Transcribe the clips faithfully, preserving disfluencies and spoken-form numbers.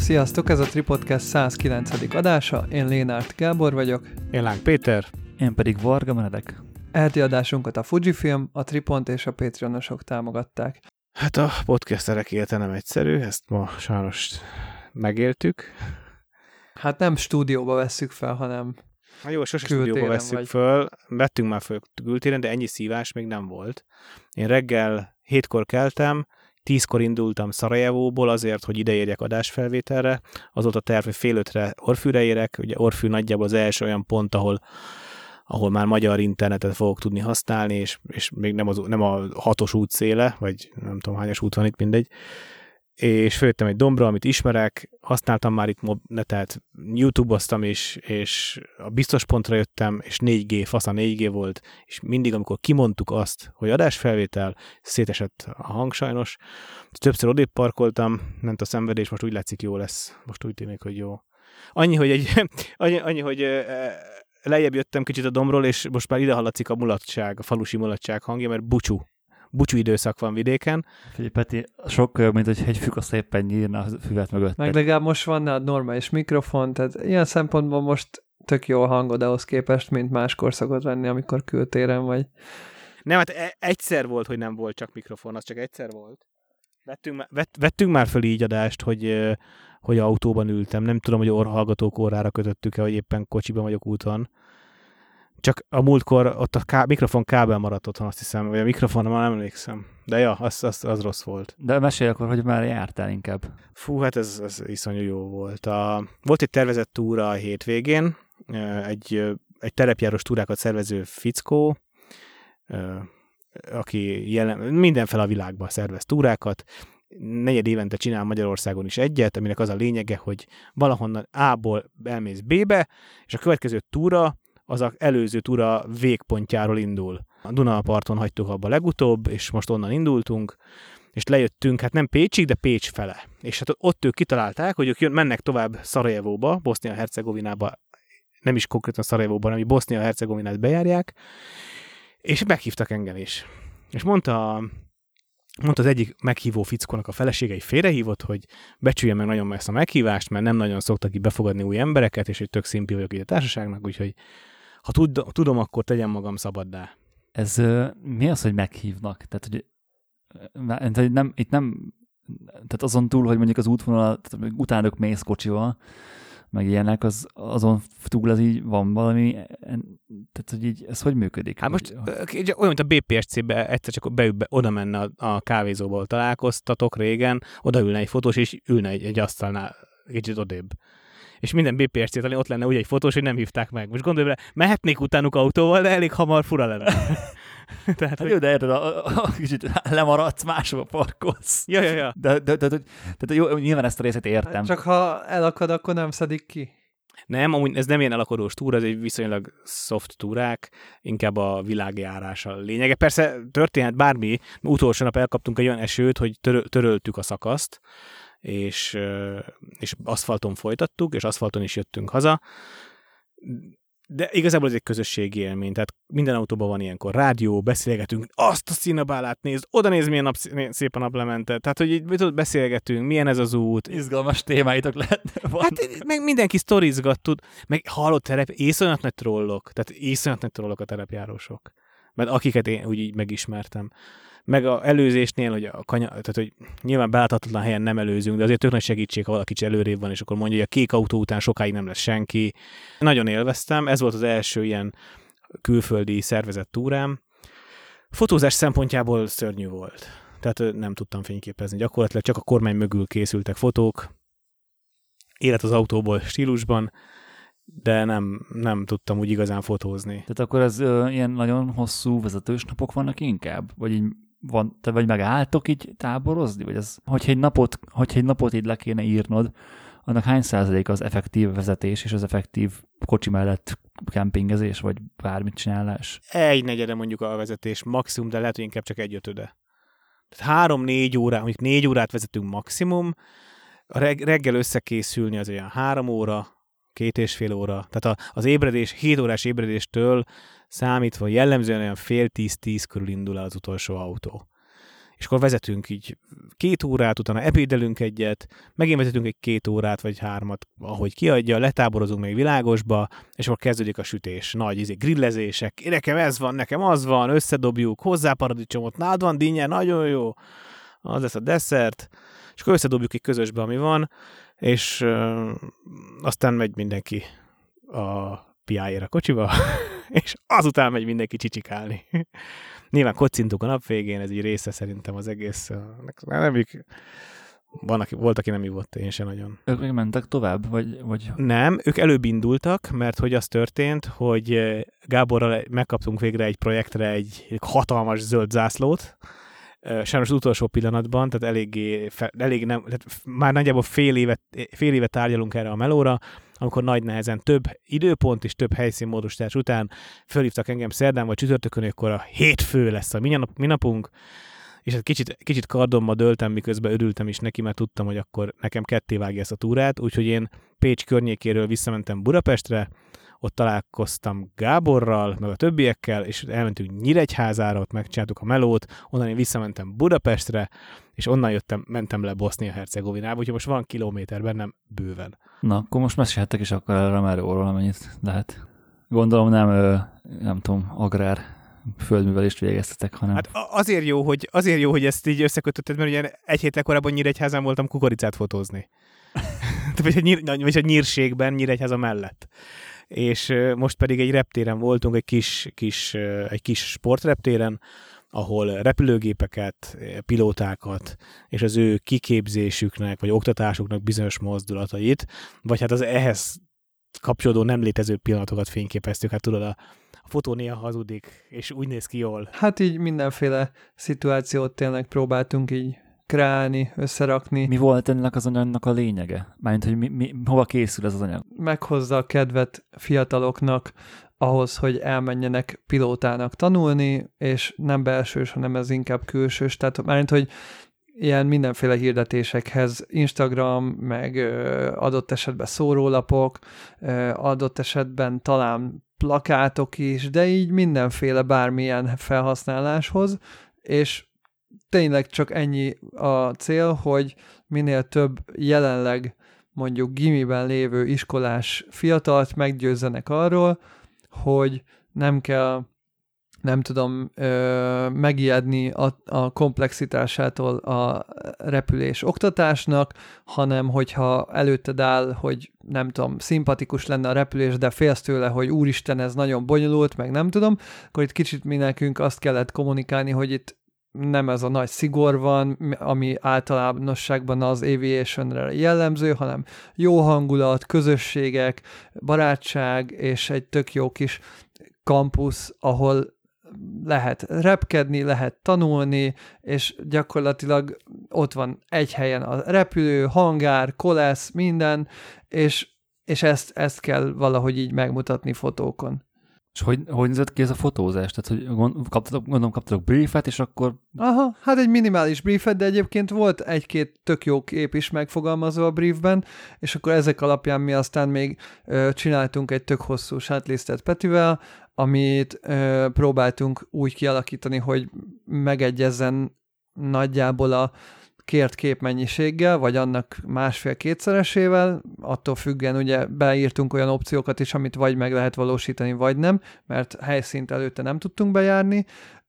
Sziasztok, ez a Tripodcast százkilencedik adása, én Lénárt Gábor vagyok. Én Láng Péter. Én pedig Varga Benedek. Eheti adásunkat a Fujifilm, a Tripont és a Patreonosok támogatták. Hát a podcasterek élete nem egyszerű, ezt ma sajnos megéltük. Hát nem stúdióba vesszük fel, hanem Na jó, sose stúdióba vesszük vagy. föl. Vettünk már föl kültéren, de ennyi szívás még nem volt. Én reggel hétkor keltem, tízkor indultam Szarajevóból azért, hogy ide érjek adásfelvételre. Az volt a terv, hogy fél ötre Orfűre érek. Ugye Orfű nagyjából az első olyan pont, ahol, ahol már magyar internetet fogok tudni használni, és, és még nem, az, nem a hatos út széle, vagy nem tudom hányas út van itt, mindegy. És följöttem egy dombra, amit ismerek, használtam már itt netet, YouTube-oztam is, és a biztos pontra jöttem, és négy G, fasz a négy G volt, és mindig, amikor kimondtuk azt, hogy adásfelvétel, szétesett a hang sajnos. Többször odébb parkoltam, ment a szenvedés, most úgy látszik jó lesz. Most úgy tűnik, hogy jó. Annyi, hogy, egy, annyi, annyi, hogy lejjebb jöttem kicsit a dombról, és most már ide hallatszik a mulatság, a falusi mulatság hangja, mert bucsú. Bucsú időszak van vidéken. Figyelj, Peti, sok, mint hogy egy füka szépen nyírna a füvet mögött. Meg legalább most van nálad normális mikrofon, tehát ilyen szempontból most tök jó hangod ahhoz képest, mint máskor szokott lenni, amikor kültéren vagy. Nem, hát egyszer volt, hogy nem volt csak mikrofon, az csak egyszer volt. Vettünk már, vett, vettünk már föl így adást, hogy, hogy autóban ültem. Nem tudom, hogy orrhallgatók órára kötöttük-e, hogy éppen kocsiban vagyok úton. Csak a múltkor ott a ká- mikrofon kábel maradt otthon, azt hiszem, vagy a mikrofonra már nem emlékszem. De ja, az, az, az rossz volt. De mesélj akkor, hogy már jártál inkább. Fú, hát ez, ez iszonyú jó volt. A, volt egy tervezett túra a hétvégén, egy, egy terepjárós túrákat szervező fickó, aki jelen, mindenfele a világban szervez túrákat, negyed évente csinál Magyarországon is egyet, aminek az a lényege, hogy valahonnan A-ból elmész B-be, és a következő túra az az előző túra végpontjáról indul. A Dunaparton hagytuk abba legutóbb, és most onnan indultunk, és lejöttünk, hát nem Pécsig, de Pécs fele. És hát ott ők kitalálták, hogy ők jön, mennek tovább Szarajevóba, Bosznia-Hercegovinába, nem is konkrétan Szarajevóba, hanem Bosznia-Hercegovinát bejárják, és meghívtak engem is. És mondta, mondta az egyik meghívó fickónak a felesége, egy félrehívott, hogy becsülje meg nagyon meg ezt a meghívást, mert nem nagyon szoktak így befogadni új embereket, és hogy tök szimpi vagyok így a társaságnak, úgyhogy ha tud, tudom, akkor tegyem magam szabaddá. Ez uh, mi az, hogy meghívnak? Tehát, hogy, tehát nem, itt nem, tehát azon túl, hogy mondjuk az útvonal, utánok mész kocsival, meg ilyenek, az, azon túl az így van valami, tehát, hogy így, ez hogy működik? Hát most hogy... olyan, mint a bé pé es cé-be egyszer csak be, be, oda menne a, a kávézóba, ahol találkoztatok régen, oda ülne egy fotós, és ülne egy, egy asztalnál kicsit odébb. És minden bé pé es cé-talán ott lenne úgy egy fotós, hogy nem hívták meg. Most gondolj bele, mehetnék utánuk autóval, de elég hamar fura lenne. Tehát, hát jó, de érted, a, a, a kicsit lemaradsz, máshova parkolsz. Ja, ja, ja. De, de, de, de, de jó, nyilván ezt a részét értem. Csak ha elakad, akkor nem szedik ki. Nem, amúgy ez nem ilyen elakadós túra, ez egy viszonylag soft túrák, inkább a világjárás a lényege. Persze történhet bármi, utolsó nap elkaptunk egy olyan esőt, hogy tör- töröltük a szakaszt, és, és aszfalton folytattuk, és aszfalton is jöttünk haza. De igazából ez egy közösségi élmény, tehát minden autóban van ilyenkor rádió, beszélgetünk, azt a színabálát nézd, oda nézd, milyen nap, szép a naplemente, tehát hogy így beszélgetünk, milyen ez az út. Izgalmas témáitok lehetne. Hát meg mindenki sztorizgat tud, meg hallott terep, észonyat nagy trollok, tehát észonyat nagy trollok a terepjárósok, mert akiket én úgy így megismertem. Meg az előzésnél, hogy a kanya, tehát hogy nyilván beláthatatlan helyen nem előzünk, de azért tök nagy segítség, ha valaki kicsit előrébb van, és akkor mondja, hogy a kék autó után sokáig nem lesz senki. Nagyon élveztem, ez volt az első ilyen külföldi szervezett túrám. Fotózás szempontjából szörnyű volt. Tehát nem tudtam fényképezni. Gyakorlatilag csak a kormány mögül készültek fotók. Élet az autóból stílusban, de nem, nem tudtam úgy igazán fotózni. Tehát akkor ez ö, ilyen nagyon hosszú vezetős napok vannak inkább? Vagy így van, te vagy megálltok így táborozni? Vagy ez, hogyha egy napot, hogyha egy napot így le kéne írnod, annak hány százalék az effektív vezetés és az effektív kocsi mellett kempingezés, vagy bármit csinálás? Egy negyede mondjuk a vezetés maximum, de lehet, hogy inkább csak egy ötöde. Tehát három-négy órát, mondjuk négy órát vezetünk maximum, a reg- reggel összekészülni az olyan három óra, két és fél óra. Tehát a, az ébredés, hét órás ébredéstől számítva jellemzően olyan fél tíz-tíz körül indul el az utolsó autó. és akkor vezetünk így két órát, utána ebédelünk egyet, megint vezetünk egy két órát, vagy hármat, ahogy kiadja, letáborozunk még világosba, és akkor kezdődik a sütés, nagy izé, grillezések, nekem ez van, nekem az van, összedobjuk, hozzá paradicsomot, nálad van dinnye, nagyon jó, az lesz a desszert, és akkor összedobjuk egy közösbe, ami van, és ö, aztán megy mindenki a piáért a kocsiba, és azután megy mindenki csicsikálni. Nyilván kocintunk a nap végén, ez így része szerintem az egész. Nem, ők, van, aki, volt, aki nem ivott, én sem nagyon. Ők még mentek tovább? Vagy, vagy... Nem, ők előbb indultak, mert hogy az történt, hogy Gáborral megkaptunk végre egy projektre egy hatalmas zöld zászlót, sajnos az utolsó pillanatban, tehát eléggé, elég nem, tehát már nagyjából fél évet, fél évet tárgyalunk erre a melóra, amikor nagy nehezen több időpont és több helyszínmódosítás után fölhívtak engem szerdán vagy csütörtökön, akkor a hétfő lesz a minap, minapunk, és hát kicsit, kicsit kardomba döltem, miközben örültem is neki, mert tudtam, hogy akkor nekem ketté vágja ezt a túrát, úgyhogy én Pécs környékéről visszamentem Budapestre, ott találkoztam Gáborral, meg a többiekkel, és elmentünk Nyíregyházára, ott megcsináltuk a melót, onnan én visszamentem Budapestre, és onnan jöttem, mentem le Bosznia-Hercegovinába, úgyhogy most van kilométer bennem bőven. Na, akkor most mesélhettek is akkor erre a melóról, amennyit lehet. Gondolom nem, nem tudom, agrár földművelést végeztetek, hanem... Hát azért jó, hogy, azért jó, hogy ezt így összekötötted, mert ugye egy héttel korábban Nyíregyházán voltam kukoricát fotózni. vagy, a nyír, vagy a nyírségben, Nyíregyháza mellett. És most pedig egy reptéren voltunk, egy kis, kis, egy kis sportreptéren, ahol repülőgépeket, pilótákat és az ő kiképzésüknek, vagy oktatásuknak bizonyos mozdulatait, vagy hát az ehhez kapcsolódó nem létező pillanatokat fényképeztük. Hát tudod, a, a fotó néha hazudik, és úgy néz ki jól. Hát így mindenféle szituációt tényleg próbáltunk így kreálni, összerakni. Mi volt ennek az anyagnak a lényege? Mármint, hogy mi, mi, hova készül ez az anyag? Meghozza a kedvet fiataloknak ahhoz, hogy elmenjenek pilótának tanulni, és nem belsős, hanem ez inkább külsős. Tehát mármint, hogy ilyen mindenféle hirdetésekhez Instagram, meg ö, adott esetben szórólapok, ö, adott esetben talán plakátok is, de így mindenféle bármilyen felhasználáshoz, és tényleg csak ennyi a cél, hogy minél több jelenleg mondjuk gimiben lévő iskolás fiatalt meggyőzzenek arról, hogy nem kell, nem tudom, ö, megijedni a, a komplexitásától a repülés oktatásnak, hanem hogyha előtted áll, hogy nem tudom, szimpatikus lenne a repülés, de félsz tőle, hogy úristen, ez nagyon bonyolult, meg nem tudom, akkor itt kicsit mi nekünk azt kellett kommunikálni, hogy itt nem ez a nagy szigor van, ami általánosságban az aviationre jellemző, hanem jó hangulat, közösségek, barátság, és egy tök jó kis kampusz, ahol lehet repkedni, lehet tanulni, és gyakorlatilag ott van egy helyen a repülő, hangár, kolesz, minden, és, és ezt, ezt kell valahogy így megmutatni fotókon. És hogy, hogy nézett ki ez a fotózás? Tehát, hogy gond, kaptatok, gondolom, kaptatok briefet, és akkor... Aha, hát egy minimális briefet, de egyébként volt egy-két tök jó kép is megfogalmazva a briefben, és akkor ezek alapján mi aztán még ö, csináltunk egy tök hosszú shotlistet Petivel, amit ö, próbáltunk úgy kialakítani, hogy megegyezzen nagyjából a kért képmennyiséggel, vagy annak másfél-kétszeresével, attól függően ugye beírtunk olyan opciókat is, amit vagy meg lehet valósítani, vagy nem, mert helyszínt előtte nem tudtunk bejárni,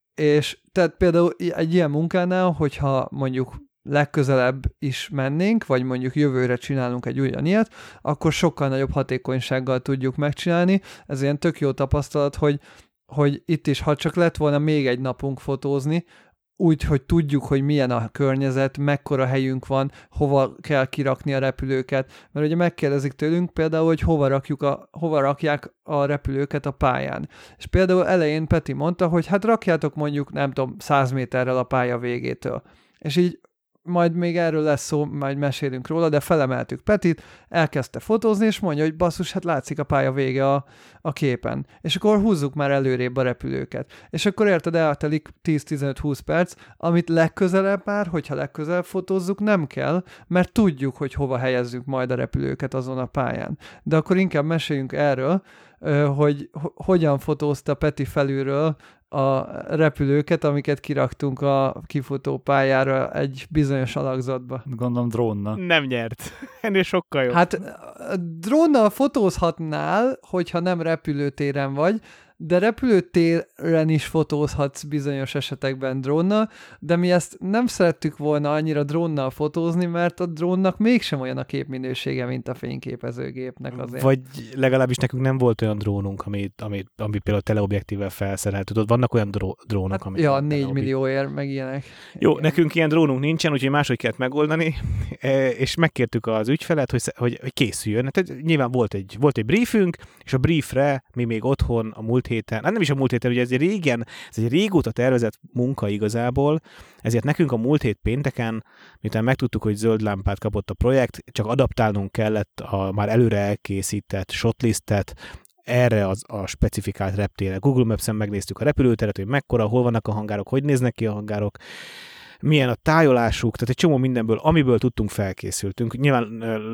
és tehát például egy ilyen munkánál, hogyha mondjuk legközelebb is mennénk, vagy mondjuk jövőre csinálunk egy ugyanilyet, akkor sokkal nagyobb hatékonysággal tudjuk megcsinálni. Ez ilyen tök jó tapasztalat, hogy, hogy itt is, ha csak lett volna még egy napunk fotózni, úgy, hogy tudjuk, hogy milyen a környezet, mekkora helyünk van, hova kell kirakni a repülőket, mert ugye megkérdezik tőlünk például, hogy hova, rakjuk a, hova rakják a repülőket a pályán. És például elején Peti mondta, hogy hát rakjátok mondjuk, nem tudom, száz méterrel a pálya végétől. És így majd még erről lesz szó, majd mesélünk róla, de felemeltük Petit, elkezdte fotózni, és mondja, hogy basszus, hát látszik a pálya vége a, a képen. És akkor húzzuk már előrébb a repülőket. És akkor érted, eltelik tíz-tizenöt-húsz perc, amit legközelebb már, hogyha legközelebb fotózzuk, nem kell, mert tudjuk, hogy hova helyezzük majd a repülőket azon a pályán. De akkor inkább meséljünk erről, hogy hogyan fotózta Peti felülről a repülőket, amiket kiraktunk a kifutópályára egy bizonyos alakzatba. Gondolom drónnal. Nem nyert. Ennél sokkal jobb. Hát drónnal fotózhatnál, hogyha nem repülőtéren vagy, de repülőtéren is fotózhatsz bizonyos esetekben drónnal, de mi ezt nem szerettük volna annyira drónnal fotózni, mert a drónnak mégsem olyan a képminősége, mint a fényképezőgépnek azért. Vagy legalábbis nekünk nem volt olyan drónunk, amit, amit, amit például teleobjektívvel felszerelt. Tudod, vannak olyan dró- drónok, hát, amik... Ja, négy millióért, meg ilyenek. Jó, igen. Nekünk ilyen drónunk nincsen, úgyhogy máshogy kellett megoldani, és megkértük az ügyfelet, hogy, hogy, hogy készüljön. Hát nyilván volt egy, volt egy briefünk, és a briefre mi még otthon a múlt héten, hát nem is a múlt héten, ugye ez egy régen, ez egy régóta tervezett munka igazából, ezért nekünk a múlt hét pénteken, miután megtudtuk, hogy zöld lámpát kapott a projekt, csak adaptálnunk kellett a már előre elkészített shotlistet erre az, a specifikált reptére. Google Maps-en megnéztük a repülőteret, hogy mekkora, hol vannak a hangárok, hogy néznek ki a hangárok, milyen a tájolásuk, tehát egy csomó mindenből, amiből tudtunk, felkészültünk. Nyilván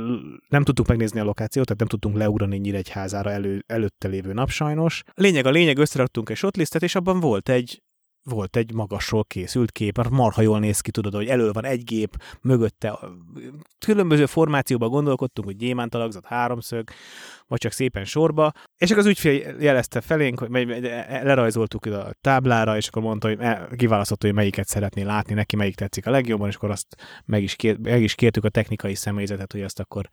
nem tudtuk megnézni a lokációt, tehát nem tudtunk leugrani Nyíregyházára elő, előtte lévő nap sajnos. Lényeg a lényeg, összeraktunk egy shotlistet, és abban volt egy volt egy magasról készült kép, mert marha jól néz ki, tudod, hogy elől van egy gép, mögötte különböző formációban gondolkodtunk, hogy gyémántalakzat, háromszög, vagy csak szépen sorba, és akkor az ügyfél jelezte felénk, hogy lerajzoltuk a táblára, és akkor mondta, hogy kiválasztott, hogy melyiket szeretné látni, neki melyik tetszik a legjobban, és akkor azt meg is, kér, meg is kértük a technikai személyzetet, hogy ezt akkor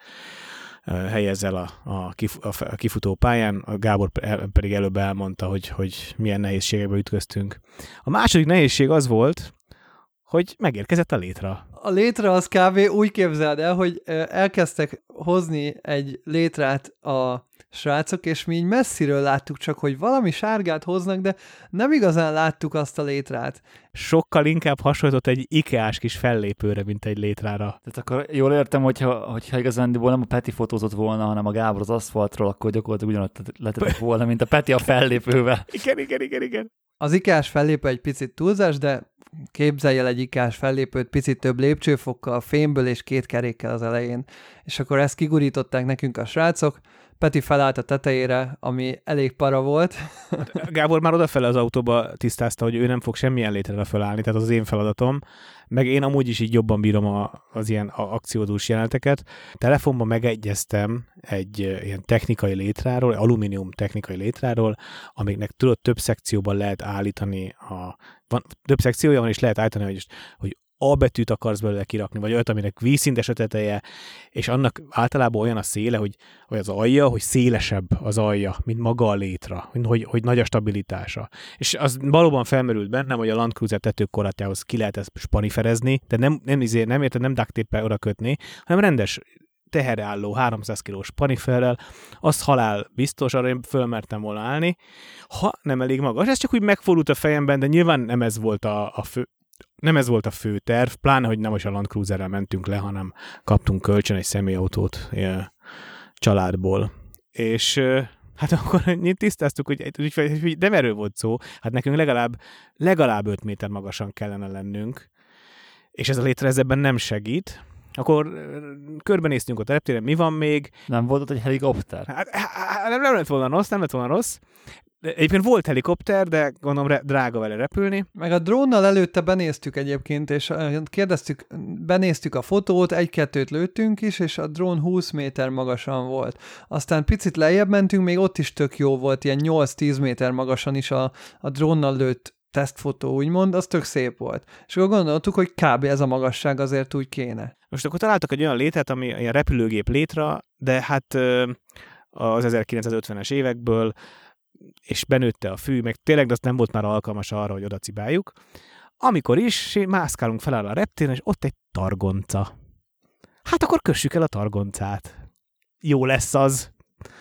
helyezz el a, a, kif, a kifutó pályán, a Gábor pedig előbb elmondta, hogy, hogy milyen nehézségekbe ütköztünk. A második nehézség az volt, hogy megérkezett a létra. A létre az kb. Úgy képzeld el, hogy elkezdtek hozni egy létrát a srácok, és mi így messziről láttuk csak, hogy valami sárgát hoznak, de nem igazán láttuk azt a létrát. Sokkal inkább hasonlított egy ikeás kis fellépőre, mint egy létrára. Tehát akkor jól értem, hogyha, hogyha igazándiból nem a Peti fotózott volna, hanem a Gábor az aszfaltról, akkor gyakorlatilag ugyanott lehetett volna, mint a Peti a fellépővel. Igen, igen, igen, igen. Az ikás fellépő egy picit túlzás, de képzelj el egy ikás fellépőt picit több lépcsőfokkal, fémből és két kerékkel az elején. És akkor ezt kigurították nekünk a srácok, Peti felállt a tetejére, ami elég para volt. Gábor már odafele az autóba tisztázta, hogy ő nem fog semmilyen létre felállni, tehát az az én feladatom. Meg én amúgy is így jobban bírom a, az ilyen akciódús jeleneteket. Telefonban megegyeztem egy ilyen technikai létráról, alumínium technikai létráról, amiknek tudod, több szekcióban lehet állítani, a, van, több szekciója van, és lehet állítani, hogy, hogy A betűt akarsz belőle kirakni, vagy olyat, aminek vízszintes a teteje, és annak általában olyan a széle, hogy, hogy az alja, hogy szélesebb az alja, mint maga a létra, hogy, hogy nagy a stabilitása. És az valóban felmerült bennem, hogy a Land Cruiser tetőkorlátához ki lehet ezt spaniferezni, de nem, nem, izé, nem érted, nem duct tape-el oda kötni, hanem rendes teherre álló háromszáz kilós spaniferrel, az halál biztos, arra én fölmertem volna állni, ha nem elég magas. Ez csak úgy megfordult a fejemben, de nyilván nem ez volt a, a fő, Nem ez volt a fő terv, pláne, hogy nem is a Land Cruiserrel mentünk le, hanem kaptunk kölcsön egy személyautót családból. És hát akkor tisztáztuk, hogy nem erről volt szó, hát nekünk legalább, legalább öt méter magasan kellene lennünk, és ez a létre ebben nem segít. Akkor körbenéztünk ott a reptéren, mi van még? Nem volt ott egy helikopter? Hát, hát nem, nem lett volna rossz, nem lett volna rossz. Egyébként volt helikopter, de gondolom drága vele repülni. Meg a drónnal előtte benéztük egyébként, és kérdeztük, benéztük a fotót, egy-kettőt lőttünk is, és a drón húsz méter magasan volt. Aztán picit lejjebb mentünk, még ott is tök jó volt, ilyen nyolc-tíz méter magasan is a, a drónnal lőtt tesztfotó, úgymond, az tök szép volt. És akkor gondoltuk, hogy kb. Ez a magasság azért úgy kéne. Most akkor találtak egy olyan létret, ami ilyen repülőgép létre, de hát az ezerkilencszázötvenes évekből, és benőtte a fű, meg tényleg de az nem volt már alkalmas arra, hogy oda cibáljuk. Amikor is mászkálunk fel a reptéren, és ott egy targonca. Hát akkor kössük el a targoncát. Jó lesz az.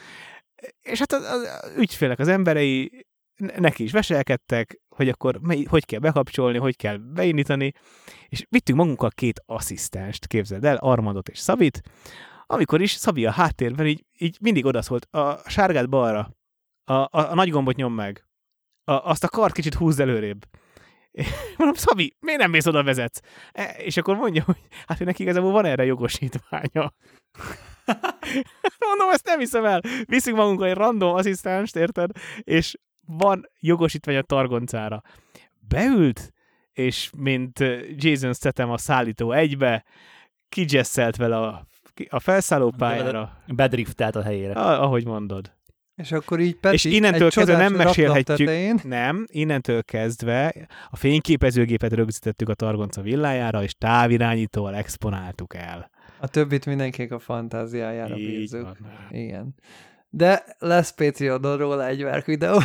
És hát az, az ügyfélek, az emberei neki is veselkedtek, hogy akkor mely, hogy kell bekapcsolni, hogy kell beindítani, és vittünk magunkkal két asszisztenst, képzeld el, Armandot és Szabit, amikor is Szabi a háttérben így, így mindig odaszólt, a sárgát balra, a, a, a nagy gombot nyom meg, a, azt a kart kicsit húzd előrébb. Mondom, Szabi, miért nem mész oda vezetsz? E, és akkor mondja, hogy hát neki igazából van erre jogosítványa. Mondom, ezt nem hiszem el. Viszünk magunkkal egy random asszisztenst, érted? És van jogosítvány a targoncára. Beült, és mint Jason Statham a szállító egybe, kidzsesszelt vele a, a felszállópályára. Bedriftelt a helyére. Ah, ahogy mondod. És akkor így Peti és innentől kezdve nem mesélhetjük, nem, innentől kezdve a fényképezőgépet rögzítettük a targonca villájára, és távirányítóval exponáltuk el. A többit mindenkinek a fantáziájára bízzuk. Igen. De lesz Patreonon róla egy verk videó.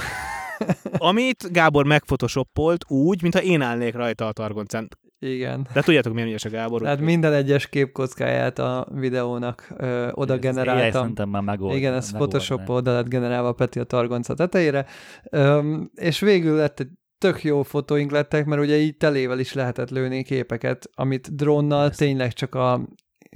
Amit Gábor megfotosoppolt úgy, mintha én állnék rajta a targoncán. Igen. De tudjátok, milyen ügyes a Gábor? Tehát minden egyes képkockáját a videónak ö, oda generáltam. Megold, Igen, ez Photoshop oda lett generálva Peti a targonca tetejére. Öm, és végül lett egy tök jó fotóink lettek, mert ugye így telével is lehetett lőni képeket, amit drónnal ezt tényleg csak a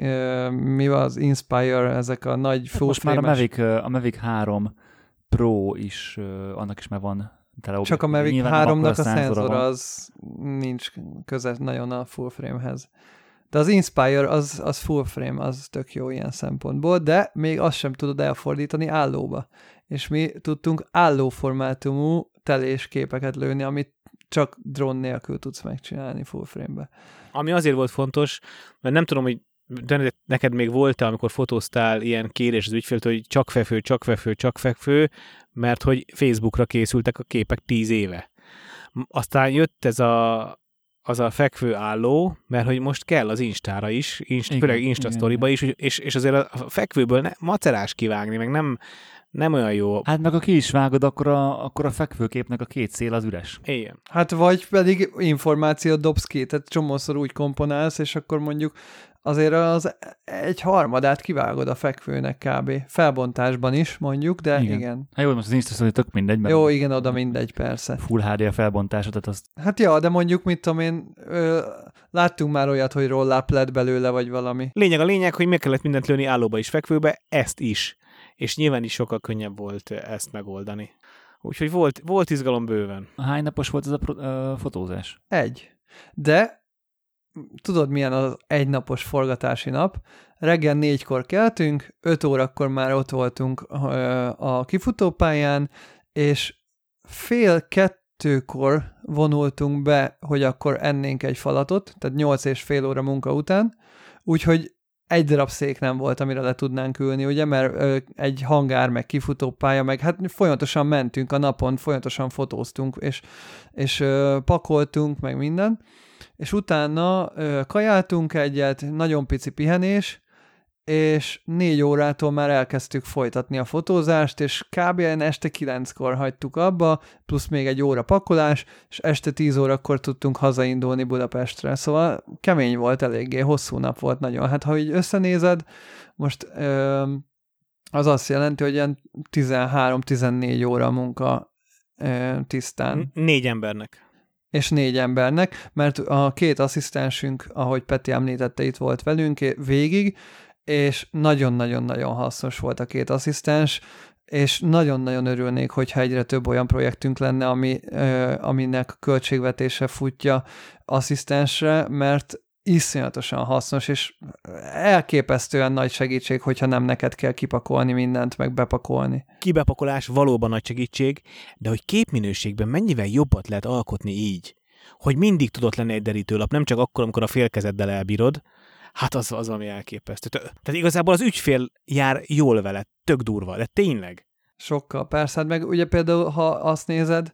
ö, mi az Inspire, ezek a nagy full most már a Mavic, a Mavic három Pro is, annak is már van tele. Csak a Mavic háromnak a szenzora az nincs köze nagyon a full frame-hez. De az Inspire az, az full frame, az tök jó ilyen szempontból, de még azt sem tudod elfordítani állóba. És mi tudtunk állóformátumú telés képeket lőni, amit csak drón nélkül tudsz megcsinálni full frame-be. Ami azért volt fontos, mert nem tudom, hogy de neked még volt-e, amikor fotóztál ilyen kérés az ügyféltől, hogy csak fekvő, csak fekvő, csak fekvő, mert hogy Facebookra készültek a képek tíz éve. Aztán jött ez a, az a fekvő álló, mert hogy most kell az Instára is, inst, igen, főleg Insta sztoriba is, és, és azért a fekvőből ne, macerás kivágni, meg nem, nem olyan jó. Hát meg ha ki is vágod, akkor a, akkor a fekvőképnek a két szél az üres. Igen. Hát vagy pedig információt dobsz ki, tehát csomószor úgy komponálsz, és akkor mondjuk azért az egy harmadát kivágod a fekvőnek kb. Felbontásban is mondjuk, de igen. igen. Hát jó, most az Insta tök mindegy. Mert jó, igen, oda mindegy, persze. Full há dé a felbontása, tehát azt... Hát ja, de mondjuk, mit tudom én, ö, láttunk már olyat, hogy roll-up lett belőle, vagy valami. Lényeg a lényeg, hogy meg kellett mindent lőni állóba is, fekvőbe, ezt is. És nyilván is sokkal könnyebb volt ezt megoldani. Úgyhogy volt, volt izgalom bőven. Hány napos volt ez a pro- ö, fotózás? Egy. De tudod, milyen az egynapos forgatási nap? Reggel négykor keltünk, öt órakor már ott voltunk a kifutópályán, és fél kettőkor vonultunk be, hogy akkor ennénk egy falatot, tehát nyolc és fél óra munka után, úgyhogy egy darab szék nem volt, amire le tudnánk ülni, ugye, mert egy hangár, meg kifutópálya, meg hát folyamatosan mentünk a napon, folyamatosan fotóztunk, és, és pakoltunk, meg minden, és utána ö, kajáltunk egyet, nagyon pici pihenés, és négy órától már elkezdtük folytatni a fotózást, és kb. Este kilenckor hagytuk abba, plusz még egy óra pakolás, és este tíz órakor tudtunk hazaindulni Budapestre. Szóval kemény volt eléggé, hosszú nap volt nagyon. Hát ha így összenézed, most ö, az azt jelenti, hogy ilyen tizenhárom-tizennégy óra munka ö, tisztán. Négy embernek. És négy embernek, mert a két asszisztensünk, ahogy Peti említette, itt volt velünk végig, és nagyon-nagyon-nagyon hasznos volt a két asszisztens, és nagyon-nagyon örülnék, hogyha egyre több olyan projektünk lenne, ami, aminek költségvetése futja asszisztensre, mert iszonyatosan hasznos, és elképesztően nagy segítség, hogyha nem neked kell kipakolni mindent, meg bepakolni. Kibepakolás valóban nagy segítség, de hogy képminőségben mennyivel jobbat lehet alkotni így, hogy mindig tudott lenni egy derítőlap, nem csak akkor, amikor a félkezeddel elbírod, hát az, az ami elképesztő. Tehát igazából az ügyfél jár jól vele, tök durva, de tényleg. Sokkal, persze, meg ugye például, ha azt nézed,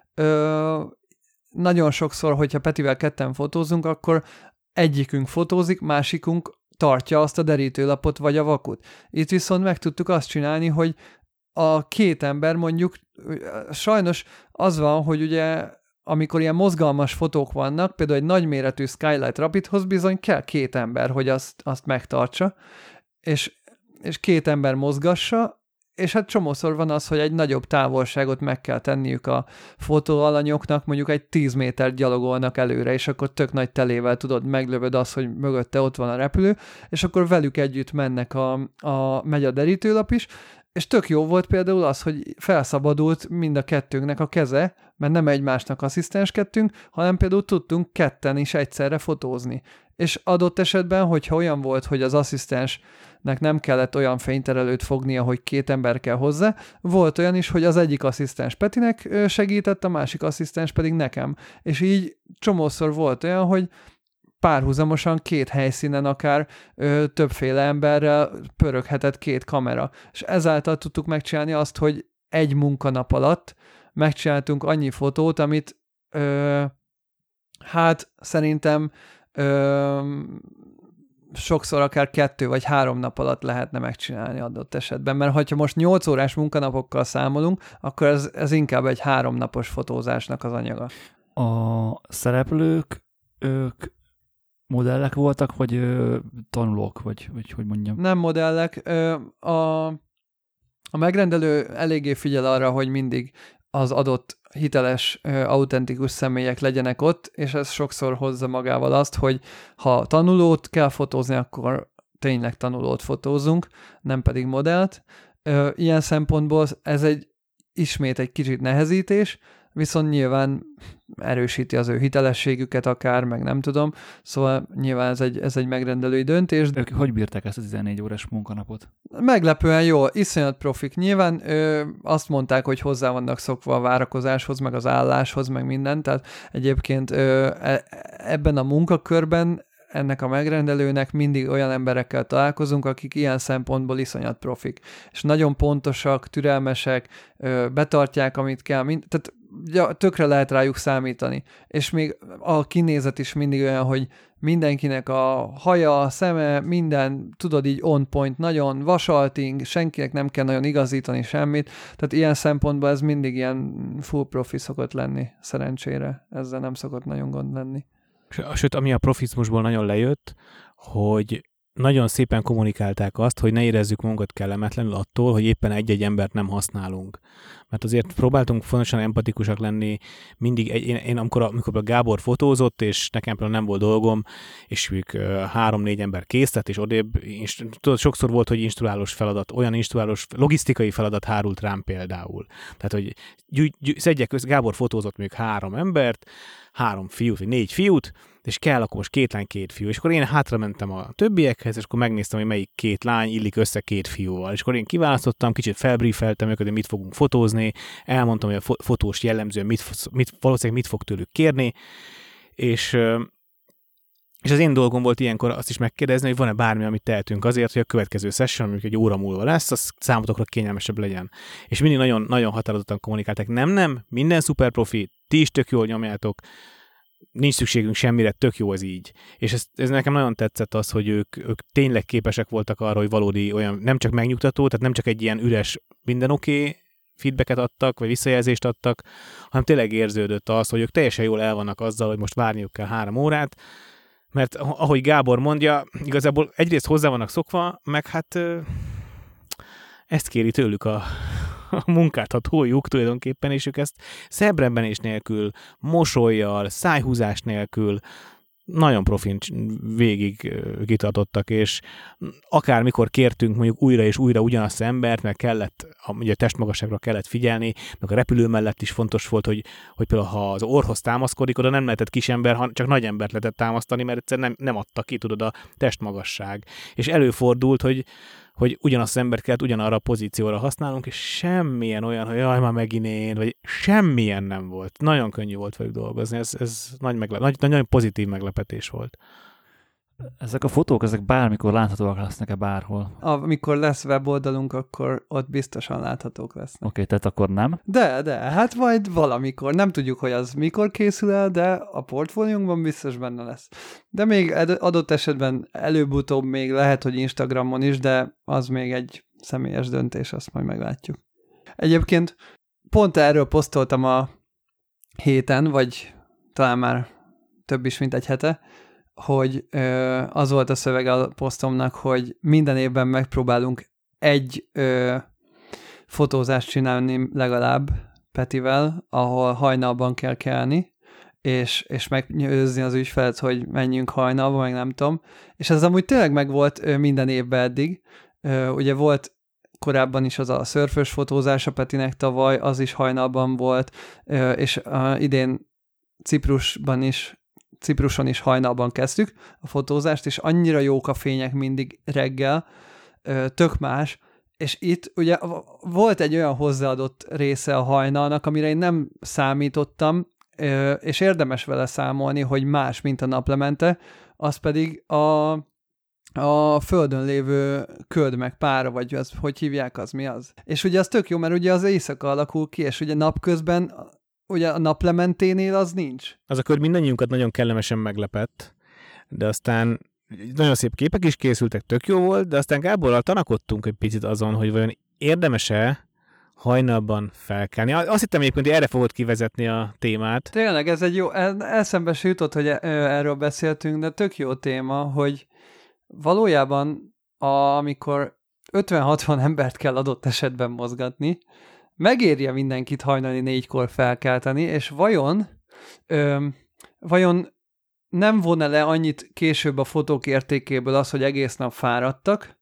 ö, nagyon sokszor, hogyha Petivel ketten fotózunk, akkor egyikünk fotózik, másikunk tartja azt a derítőlapot vagy a vakut. Itt viszont meg tudtuk azt csinálni, hogy a két ember mondjuk, sajnos az van, hogy ugye amikor ilyen mozgalmas fotók vannak, például egy nagyméretű Skylight Rapidhoz bizony kell két ember, hogy azt, azt megtartsa, és, és két ember mozgassa, és hát csomószor van az, hogy egy nagyobb távolságot meg kell tenniük a fotóalanyoknak, mondjuk egy tíz métert gyalogolnak előre, és akkor tök nagy telével tudod, meglövöd azt, hogy mögötte ott van a repülő, és akkor velük együtt mennek a, a megy a derítőlap is, és tök jó volt például az, hogy felszabadult mind a kettőnknek a keze, mert nem egymásnak asszisztenskedtünk, hanem például tudtunk ketten is egyszerre fotózni. És adott esetben, hogyha olyan volt, hogy az asszisztensnek nem kellett olyan fényterelőt fognia, hogy két ember kell hozzá, volt olyan is, hogy az egyik asszisztens Petinek segített, a másik asszisztens pedig nekem. És így csomószor volt olyan, hogy párhuzamosan két helyszínen akár ö, többféle emberrel pöröghetett két kamera. És ezáltal tudtuk megcsinálni azt, hogy egy munkanap alatt megcsináltunk annyi fotót, amit ö, hát szerintem ö, sokszor akár kettő vagy három nap alatt lehetne megcsinálni adott esetben, mert ha most nyolc órás munkanapokkal számolunk, akkor ez, ez inkább egy háromnapos fotózásnak az anyaga. A szereplők, ők modellek voltak, vagy ö, tanulók, vagy, vagy hogy mondjam? Nem modellek. Ö, a, a megrendelő eléggé figyel arra, hogy mindig az adott hiteles, ö, autentikus személyek legyenek ott, és ez sokszor hozza magával azt, hogy ha tanulót kell fotózni, akkor tényleg tanulót fotózunk, nem pedig modellt. Ö, ilyen szempontból ez egy ismét egy kicsit nehezítés, viszont nyilván erősíti az ő hitelességüket akár, meg nem tudom, szóval nyilván ez egy, ez egy megrendelői döntés. Ők hogy bírták ezt a tizennégy órás munkanapot? Meglepően jól, iszonyat profik. Nyilván ö, azt mondták, hogy hozzá vannak szokva a várakozáshoz, meg az álláshoz, meg minden, tehát egyébként ö, ebben a munkakörben ennek a megrendelőnek mindig olyan emberekkel találkozunk, akik ilyen szempontból iszonyat profik. És nagyon pontosak, türelmesek, ö, betartják, amit kell, mind, tehát ja, tökre lehet rájuk számítani. És még a kinézet is mindig olyan, hogy mindenkinek a haja, a szeme, minden, tudod így on point, nagyon vasalting, senkinek nem kell nagyon igazítani semmit, tehát ilyen szempontból ez mindig ilyen full profi szokott lenni, szerencsére. Ezzel nem szokott nagyon gond lenni. Sőt, ami a profizmusból nagyon lejött, hogy nagyon szépen kommunikálták azt, hogy ne érezzük magunkat kellemetlenül attól, hogy éppen egy-egy embert nem használunk. Mert azért próbáltunk fontosan empatikusak lenni mindig. Egy, én, én amikor, a, amikor a Gábor fotózott, és nekem például nem volt dolgom, és ők három-négy ember készített, és odébb, és, tudod, sokszor volt, hogy instruálós feladat, olyan instruálós, logisztikai feladat hárult rám például. Tehát, hogy gyű, gyű, szedjek össze, Gábor fotózott még három embert, három fiút, vagy négy fiút, és kell akkor most két lány, két fiú. És akkor én hátra mentem a többiekhez, és akkor megnéztem, hogy melyik két lány illik össze két fiúval. És akkor én kiválasztottam, kicsit felbriefeltem őket, hogy mit fogunk fotózni, elmondtam, hogy a fotós jellemzően mit, mit, valószínűleg mit fog tőlük kérni, és, és az én dolgom volt ilyenkor azt is megkérdezni, hogy van-e bármi, amit tehetünk azért, hogy a következő session, amikor egy óra múlva lesz, az számotokra kényelmesebb legyen. És mindig nagyon, nagyon határozottan kommunikáltak. Nem, nem, minden szuper profi, ti is tök jól nyomjátok, nincs szükségünk semmire, tök jó az így. És ez, ez nekem nagyon tetszett az, hogy ők, ők tényleg képesek voltak arra, hogy valódi olyan, nem csak megnyugtató, tehát nem csak egy ilyen üres minden oké okay feedbacket adtak, vagy visszajelzést adtak, hanem tényleg érződött az, hogy ők teljesen jól el vannak azzal, hogy most várniuk kell három órát, mert ahogy Gábor mondja, igazából egyrészt hozzá vannak szokva, meg hát ezt kéri tőlük a a munkáltatójuk tulajdonképpen, és ők ezt szebrenbenés nélkül, mosollyal, szájhúzás nélkül nagyon profin végig kitartottak, és akármikor kértünk mondjuk újra és újra ugyanazt az embert, mert kellett, ugye a testmagasságra kellett figyelni, meg a repülő mellett is fontos volt, hogy, hogy például ha az orrhoz támaszkodik, oda nem lehetett kisember, hanem csak nagy embert lehetett támasztani, mert egyszerűen nem, nem adta ki, tudod, a testmagasság. És előfordult, hogy hogy ugyanazt az embert kellett ugyanarra a pozícióra használunk, és semmilyen olyan, hogy jaj, már megint én, vagy semmilyen nem volt. Nagyon könnyű volt velük dolgozni, ez, ez nagy meglep- nagy, nagyon pozitív meglepetés volt. Ezek a fotók, ezek bármikor láthatóak lesznek-e bárhol? Amikor lesz weboldalunk, akkor ott biztosan láthatók lesznek. Oké, okay, tehát akkor nem? De, de, hát majd valamikor. Nem tudjuk, hogy az mikor készül el, de a portfóliónkban biztos benne lesz. De még adott esetben előbb-utóbb még lehet, hogy Instagramon is, de az még egy személyes döntés, azt majd meglátjuk. Egyébként pont erről posztoltam a héten, vagy talán már több is, mint egy hete, hogy ö, az volt a szöveg a posztomnak, hogy minden évben megpróbálunk egy ö, fotózást csinálni legalább Petivel, ahol hajnalban kell kelni, és, és meggyőzni az ügyfelet, hogy menjünk hajnalba, meg nem tudom. És ez amúgy tényleg megvolt ö, minden évben eddig. Ö, ugye volt korábban is az a szörfös fotózás a Petinek tavaly, az is hajnalban volt, és idén Ciprusban is, Cipruson is hajnalban kezdtük a fotózást, és annyira jók a fények mindig reggel, tök más, és itt ugye volt egy olyan hozzáadott része a hajnalnak, amire én nem számítottam, és érdemes vele számolni, hogy más, mint a naplemente, az pedig a, a földön lévő köd meg pára, vagy az, hogy hívják, az mi az. És ugye az tök jó, mert ugye az éjszaka alakul ki, és ugye napközben ugye a naplementénél az nincs. Az a köd mindannyiunkat nagyon kellemesen meglepett, de aztán nagyon szép képek is készültek, tök jó volt, de aztán Gáborral tanakodtunk egy picit azon, hogy vajon érdemes-e hajnalban felkelni. Azt hittem egyébként, hogy erre fogod kivezetni a témát. Tényleg, ez egy jó, eszembe se jutott, hogy erről beszéltünk, de tök jó téma, hogy valójában a, amikor ötven-hatvan embert kell adott esetben mozgatni, megérje mindenkit hajnali négykor felkelteni, és vajon ö, vajon nem von-e le annyit később a fotók értékéből az, hogy egész nap fáradtak,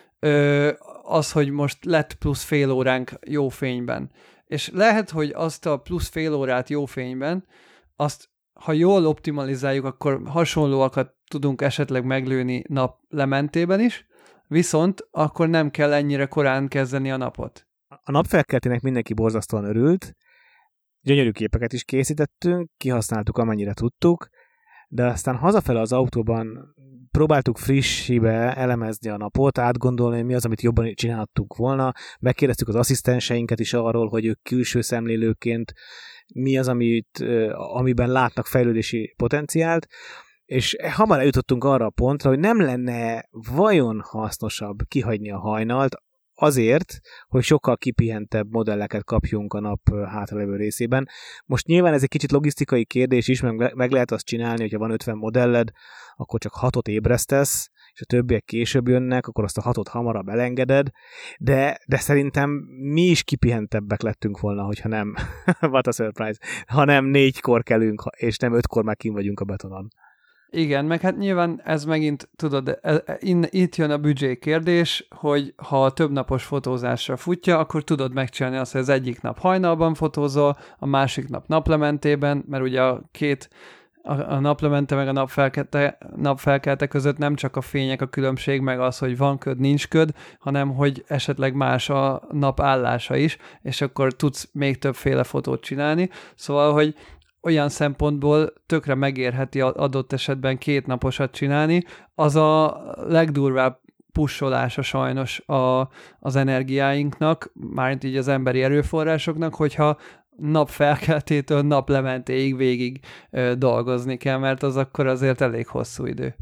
ö, az, hogy most lett plusz fél óránk jó fényben. És lehet, hogy azt a plusz fél órát jó fényben, azt, ha jól optimalizáljuk, akkor hasonlóakat tudunk esetleg meglőni nap lementében is, viszont akkor nem kell ennyire korán kezdeni a napot. A napfelkeltének mindenki borzasztóan örült, gyönyörű képeket is készítettünk, kihasználtuk amennyire tudtuk, de aztán hazafele az autóban próbáltuk frissibe elemezni a napot, átgondolni, mi az, amit jobban csinálhattunk volna, megkérdeztük az asszisztenseinket is arról, hogy ők külső szemlélőként mi az, amit, amiben látnak fejlődési potenciált, és hamar eljutottunk arra a pontra, hogy nem lenne vajon hasznosabb kihagyni a hajnalt, azért, hogy sokkal kipihentebb modelleket kapjunk a nap hátralévő részében. Most nyilván ez egy kicsit logisztikai kérdés is, meg, meg lehet azt csinálni, hogyha van ötven modelled, akkor csak hatot ébresztesz, és a többiek később jönnek, akkor azt a hatot hamarabb elengeded, de, de szerintem mi is kipihentebbek lettünk volna, hogyha nem, what a surprise, hanem négykor kelünk, és nem ötkor már kint vagyunk a betonon. Igen, meg hát nyilván ez megint, tudod, in, itt jön a büdzsé kérdés, hogy ha több napos fotózásra futja, akkor tudod megcsinálni azt, hogy az egyik nap hajnalban fotózol, a másik nap naplementében, mert ugye a két, a, a naplemente meg a napfelkelte, napfelkelte között nem csak a fények a különbség, meg az, hogy van köd, nincs köd, hanem hogy esetleg más a nap állása is, és akkor tudsz még többféle fotót csinálni. Szóval, hogy olyan szempontból tökre megérheti adott esetben két naposat csinálni, az a legdurvább pussolása sajnos a, az energiáinknak, mármint így az emberi erőforrásoknak, hogyha napfelkeltétől naplementéig végig ö, dolgozni kell, mert az akkor azért elég hosszú idő.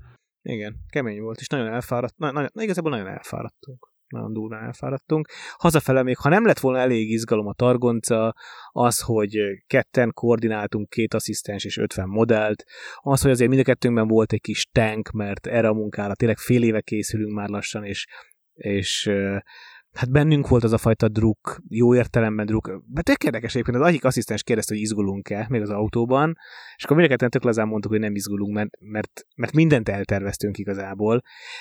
Igen, kemény volt, és nagyon elfáradt, na, na, igazából nagyon elfáradtunk. Nagyon durván elfáradtunk. Hazafele még, ha nem lett volna elég izgalom a targonca, az, hogy ketten koordináltunk két asszisztens és ötven modellt, az, hogy azért mind a kettőnkben volt egy kis tank, mert erre a munkára tényleg fél éve készülünk már lassan, és, és hát bennünk volt az a fajta druk, jó értelemben druk. De tök érdekes egyébként, az egyik asszisztens kérdezte, hogy izgulunk-e még az autóban, és akkor mind a ketten tök lazán mondtuk, hogy nem izgulunk, mert, mert, mert mindent elterveztünk igazából.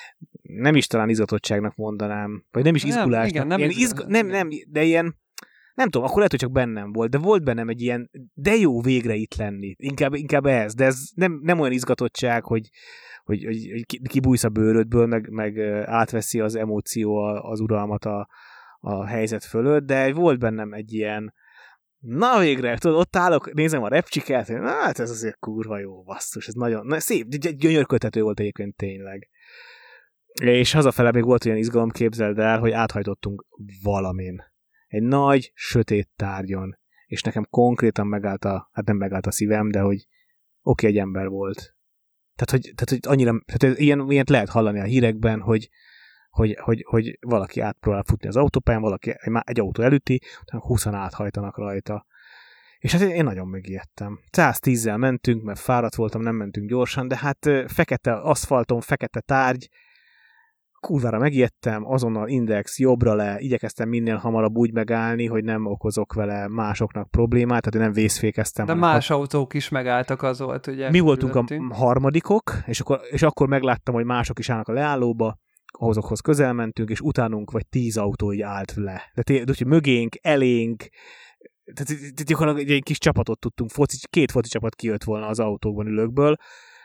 Nem is talán izgatottságnak mondanám, vagy nem is izgulásnak. Nem, igen, nem, ilyen izg- nem, nem, de ilyen, nem tudom, akkor lehet, hogy csak bennem volt, de volt bennem egy ilyen, de jó végre itt lenni. Inkább, inkább ez, de ez nem, nem olyan izgatottság, hogy hogy, hogy, hogy kibújsz a bőrödből, meg, meg átveszi az emóció az uralmat a, a helyzet fölött, de volt bennem egy ilyen, na végre, tudod, ott állok, nézem a repcsikát, na hát ez azért kurva jó, basszus, ez nagyon, na, szép, gyönyörködhető volt egyébként tényleg. És hazafele még volt olyan izgalom, képzeld el, hogy áthajtottunk valamin. Egy nagy, sötét tárgyon, és nekem konkrétan megállt a, hát nem megállt a szívem, de hogy oké, egy ember volt. Tehát, hogy, tehát, hogy annyira, tehát ilyen, ilyet lehet hallani a hírekben, hogy, hogy, hogy, hogy valaki átpróbál futni az autópályán, valaki egy, egy autó elüti, utána húszan áthajtanak rajta. És hát én nagyon megijedtem. száz tízzel mentünk, mert fáradt voltam, nem mentünk gyorsan, de hát fekete aszfalton, fekete tárgy, kurvára megijedtem, azonnal index jobbra le, igyekeztem minél hamarabb úgy megállni, hogy nem okozok vele másoknak problémát, tehát nem vészfékeztem. De más ha... autók is megálltak, az volt, ugye? Mi voltunk a harmadikok, és akkor, és akkor megláttam, hogy mások is állnak a leállóba, azokhoz közel mentünk, és utánunk vagy tíz autó így állt le. Tehát úgy, hogy mögénk, elénk, tehát gyakorlatilag egy kis csapatot tudtunk, foci, két foci csapat kijött volna az autókban ülőkből,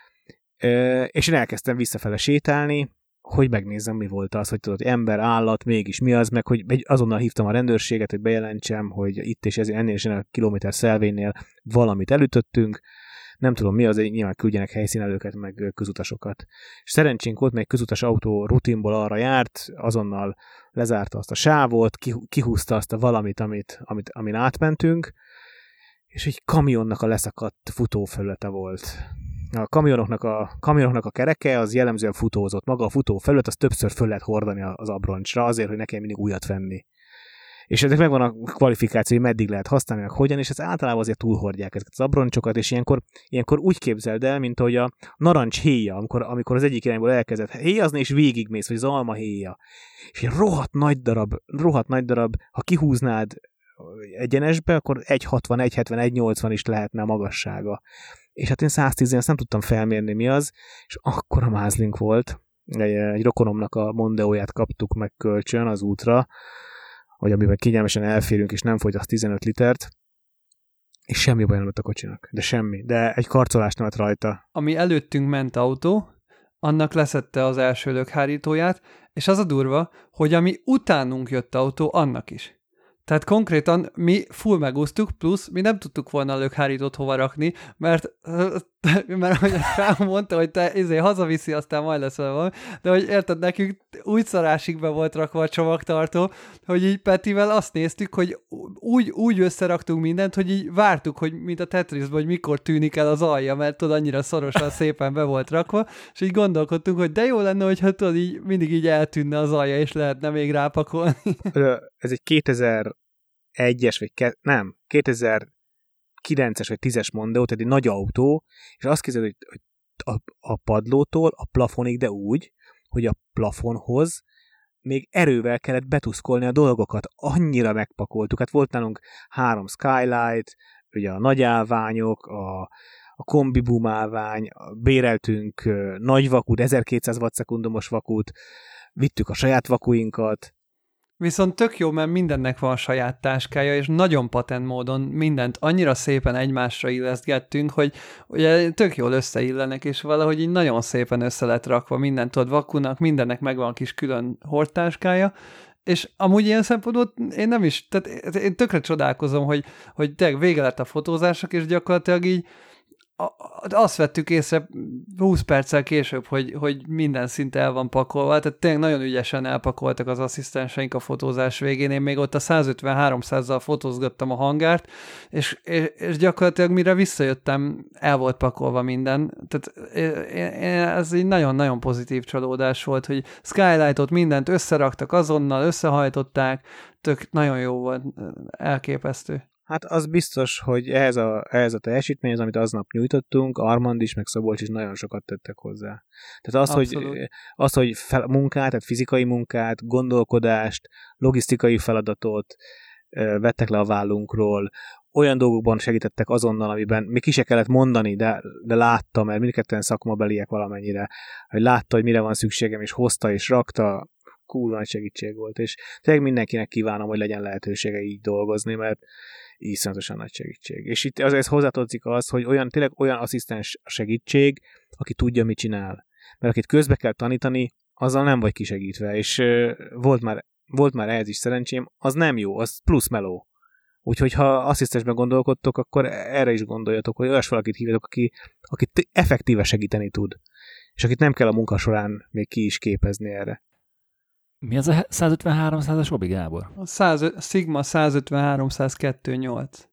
és én elkezdtem visszafele sétálni, hogy megnézzem, mi volt az, hogy tudod, ember, állat, mégis mi az, meg hogy azonnal hívtam a rendőrséget, hogy bejelentsem, hogy itt és ezért ennél és ennél a kilométer szelvénynél valamit elütöttünk, nem tudom mi az, hogy nyilván küldjenek helyszínelőket, meg közutasokat. És szerencsénk volt, mert egy közutas autó rutinból arra járt, azonnal lezárta azt a sávot, kihúzta azt a valamit, amit, amit, amin átmentünk, és egy kamionnak a leszakadt futófelülete volt. A kamionoknak a, kamionoknak a kereke az jellemzően futózott. Maga a futófelület, az többször föl lehet hordani az abroncsra, azért, hogy ne kell mindig újat venni. És ezek megvan a kvalifikáció, hogy meddig lehet használni, meg hogyan, és ez általában azért túlhordják ezeket az abroncsokat, és ilyenkor, ilyenkor úgy képzeld el, mint hogy a narancs héja, amikor, amikor az egyik irányból elkezdett héjazni, és végigmész, vagy az alma héja. És egy rohadt nagy darab, rohadt nagy darab, ha kihúznád egyenesbe, akkor egy hatvan, egy hetven, egy nyolcvan is lehetne a magassága. És hát én száztíz, azt nem tudtam felmérni, mi az, és akkora mázlink volt. Egy, egy rokonomnak a Mondeóját kaptuk meg kölcsön az útra, hogy amiben kényelmesen elférünk, és nem fogyaszt tizenöt litert, és semmi baj nem lett a kocsinak. De semmi. De egy karcolás nem lett rajta. Ami előttünk ment autó, annak leszette az első lökhárítóját, és az a durva, hogy ami utánunk jött autó, annak is. Tehát konkrétan mi full megúsztuk, plusz mi nem tudtuk volna a lökhárítót hova rakni, mert, mert hogy rám mondta, hogy te izé hazaviszi, aztán majd lesz valami, de hogy érted, nekünk úgy szarásig be volt rakva a csomagtartó, hogy így Petivel azt néztük, hogy úgy, úgy összeraktunk mindent, hogy így vártuk, hogy mint a Tetrisben, hogy mikor tűnik el az alja, mert tudod, annyira szorosan szépen be volt rakva, és így gondolkodtunk, hogy de jó lenne, hogyha tudod, így mindig így eltűnne az alja, és lehetne még rápakolni. Ez egy kétezer-egyes, vagy ke- nem, kétezer-kilences vagy tízes Mondeo, tehát egy nagy autó, és azt képzeld, hogy, hogy a, a padlótól a plafonig, de úgy, hogy a plafonhoz még erővel kellett betuszkolni a dolgokat. Annyira megpakoltuk. Hát volt nálunk három Skylight, ugye a nagy állványok, a, a kombibum állvány, béreltünk uh, nagy vakút, ezerkétszáz wattszekundumos vakút, vittük a saját vakuinkat. Viszont tök jó, mert mindennek van a saját táskája, és nagyon patent módon mindent annyira szépen egymásra illesztgettünk, hogy ugye tök jól összeillenek, és valahogy így nagyon szépen össze lett rakva mindent, tudod, vakunak, mindennek megvan a kis külön hordtáskája, és amúgy ilyen szempontból én nem is, tehát én tökre csodálkozom, hogy, hogy tényleg vége lett a fotózásnak, és gyakorlatilag így azt vettük észre húsz perccel később, hogy, hogy minden szinte el van pakolva, tehát tényleg nagyon ügyesen elpakoltak az asszisztenseink a fotózás végén, én még ott a százötven-háromszázzal fotózgattam a hangárt, és, és, és gyakorlatilag mire visszajöttem, el volt pakolva minden, tehát ez egy nagyon-nagyon pozitív csalódás volt, hogy Skylightot mindent összeraktak, azonnal összehajtották, tök nagyon jó volt, elképesztő. Hát az biztos, hogy ehhez a, ehhez a teljesítményhez, amit aznap nyújtottunk, Armand is, meg Szabolcs is nagyon sokat tettek hozzá. Tehát az, hogy, az, hogy fel, munkát, tehát fizikai munkát, gondolkodást, logisztikai feladatot vettek le a vállunkról, olyan dolgokban segítettek azonnal, amiben még ki se kellett mondani, de, de látta, mert mindketten szakmabeliek valamennyire, hogy látta, hogy mire van szükségem, és hozta, és rakta, kurva nagy segítség volt, és tényleg mindenkinek kívánom, hogy legyen lehetősége így dolgozni, mert iszonyatosan nagy segítség. És itt azért hozzátartozik az, hogy olyan, tényleg olyan asszisztens segítség, aki tudja, mit csinál. Mert akit közbe kell tanítani, azzal nem vagy kisegítve, és uh, volt, már, volt már ehhez is szerencsém, az nem jó, az plusz meló. Úgyhogy ha asszisztensben gondolkodtok, akkor erre is gondoljatok, hogy olyas valakit hívjatok, aki, aki effektíve segíteni tud, és akit nem kell a munka során még ki is képezni erre. Mi az a százötven-háromszázas Obi, Gábor? A száz, Sigma százötven-háromszázkettő nyolc.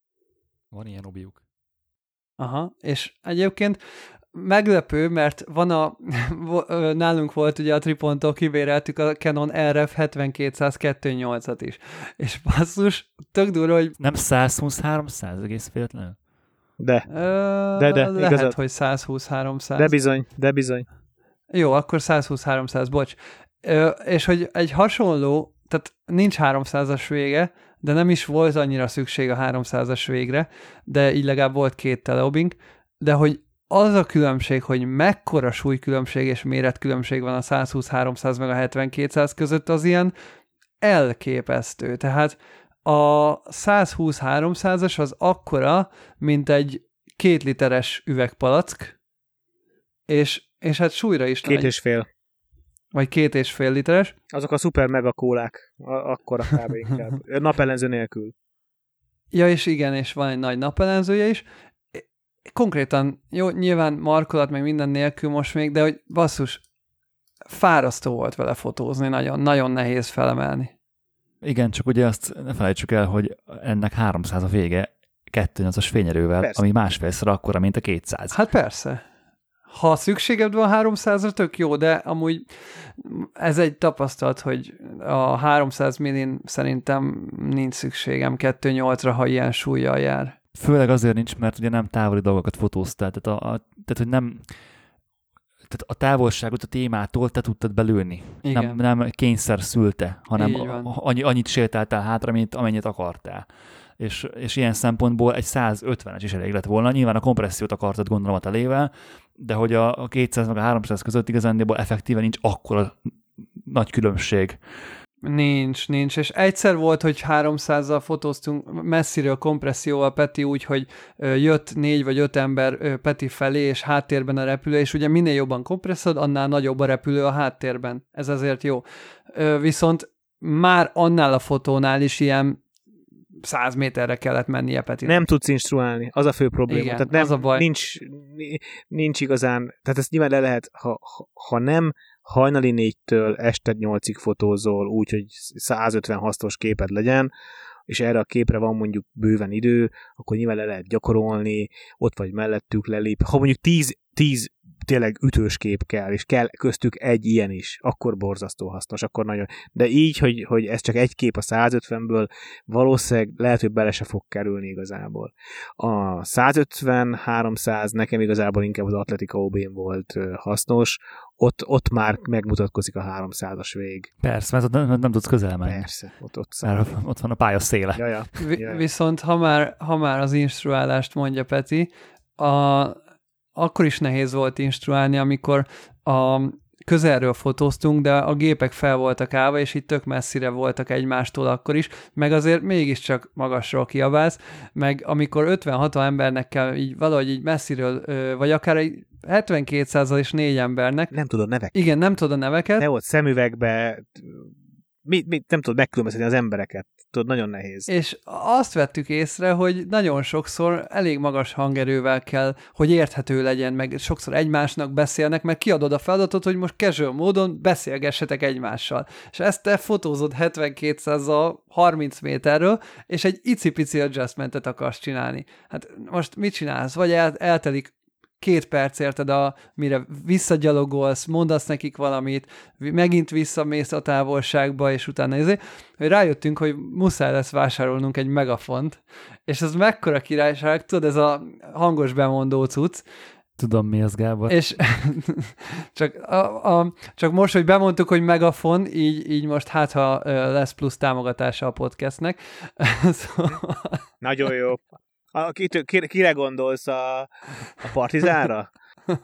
Van ilyen Obiuk. Aha, és egyébként meglepő, mert van a, nálunk volt ugye a Triponttól kibéreltük a Canon er ef hetvenkétszázkettő nyolcat is. És basszus, tök durva, hogy... Nem százhúsz-háromszáz egész véletlenül? De. Ö, de, de. Lehet, igazad. hogy százhúsz-háromszáz. De bizony, de bizony. Jó, akkor százhúsz-háromszáz, bocs. Ö, és hogy egy hasonló, tehát nincs háromszázas vége, de nem is volt annyira szükség a háromszázas végre, de így legalább volt két teleobink, de hogy az a különbség, hogy mekkora súlykülönbség és méretkülönbség van a száz húsz háromszáz meg a hetven kétszáz között, az ilyen elképesztő. Tehát a száz húsz háromszázas az akkora, mint egy két literes üvegpalack, és, és hát súlyra is Két nagy. és fél. Vagy két és fél literes. Azok a szuper megakólák, akkora kb. Inkább. Napellenző nélkül. Ja, és igen, és van egy nagy napellenzője is. Konkrétan, jó, nyilván markolat meg minden nélkül most még, de hogy basszus, fárasztó volt vele fotózni, nagyon, nagyon nehéz felemelni. Igen, csak ugye azt ne felejtsük el, hogy ennek háromszáz a vége kettőnyolcas fényerővel, persze. Ami másfélszer akkora, mint a kétszáz. Hát persze. Ha szükséged van háromszázra, tök jó, de amúgy ez egy tapasztalat, hogy a háromszáz millin szerintem nincs szükségem kettőnyolcra, ha ilyen súllyal jár. Főleg azért nincs, mert ugye nem távoli dolgokat fotóztál, tehát, a, a, tehát hogy nem, tehát a távolságot a témától te tudtad belőni. Nem, nem kényszer szülte, hanem annyi, annyit sétáltál hátra, mint amennyit akartál. És, és ilyen szempontból egy száz ötvenes is elég lett volna. Nyilván a kompressziót akartad gondolom a telével, de hogy a, a kétszáz meg a háromszáz között igazándiból effektíven nincs akkora nagy különbség. Nincs, nincs, és egyszer volt, hogy háromszázzal fotóztunk messziről kompresszióval Peti úgy, hogy jött négy vagy öt ember Peti felé, és háttérben a repülő, és ugye minél jobban kompresszod, annál nagyobb a repülő a háttérben. Ez azért jó. Viszont már annál a fotónál is ilyen száz méterre kellett mennie Petinek. Nem tudsz instruálni, az a fő probléma. Igen, tehát nem, az a baj. Nincs, nincs igazán, tehát ezt nyilván le lehet, ha, ha nem hajnali négytől este nyolcig fotózol úgy, hogy száz ötven hasznos képed legyen, és erre a képre van mondjuk bőven idő, akkor nyilván le lehet gyakorolni, ott vagy mellettük lelép. Ha mondjuk tíz, tíz tényleg ütős kép kell, és kell köztük egy ilyen is, akkor borzasztó hasznos, akkor nagyon. De így, hogy, hogy ez csak egy kép a száz ötvenből, valószínűleg lehet, hogy bele se fog kerülni igazából. A száz ötven háromszáz nekem igazából inkább az Atletica ó bén volt hasznos, ott, ott már megmutatkozik a háromszázas vég. Persze, mert ott nem, nem tudsz közel menni. Persze, ott, ott, ott van a pálya széle. Jaja, jaja. Viszont ha már, ha már az instruálást mondja Peti, a akkor is nehéz volt instruálni, amikor a közelről fotóztunk, de a gépek fel voltak állva, és itt tök messzire voltak egymástól akkor is, meg azért mégiscsak magasról kiabálsz, meg amikor ötven-hatvan embernek kell így valahogy így messziről, vagy akár egy hetven-kétszázzal és négy embernek. Nem tudod neveket. Igen, nem tudod a neveket. Ne volt szemüvegbe, mi, mi, nem tudod megkülönböztetni az embereket. Tudod, nagyon nehéz. És azt vettük észre, hogy nagyon sokszor elég magas hangerővel kell, hogy érthető legyen, meg sokszor egymásnak beszélnek, mert kiadod a feladatot, hogy most casual módon beszélgessetek egymással. És ezt te fotózod hetven-kétszázzal harminc méterről, és egy icipici adjustmentet akarsz csinálni. Hát most mit csinálsz? Vagy el, eltelik két perc érted, a, mire visszagyalogolsz, mondasz nekik valamit, megint visszamész a távolságba, és utána ezért, hogy rájöttünk, hogy muszáj lesz vásárolnunk egy megafont, és ez mekkora királyság, tudod, ez a hangos bemondó cucc. Tudom, mi az, Gábor. És csak, a, a, csak most, hogy bemondtuk, hogy megafon, így, így most hát, ha lesz plusz támogatása a podcastnek. Szóval... Nagyon jó. A, kire, kire gondolsz, a, a Partizánra?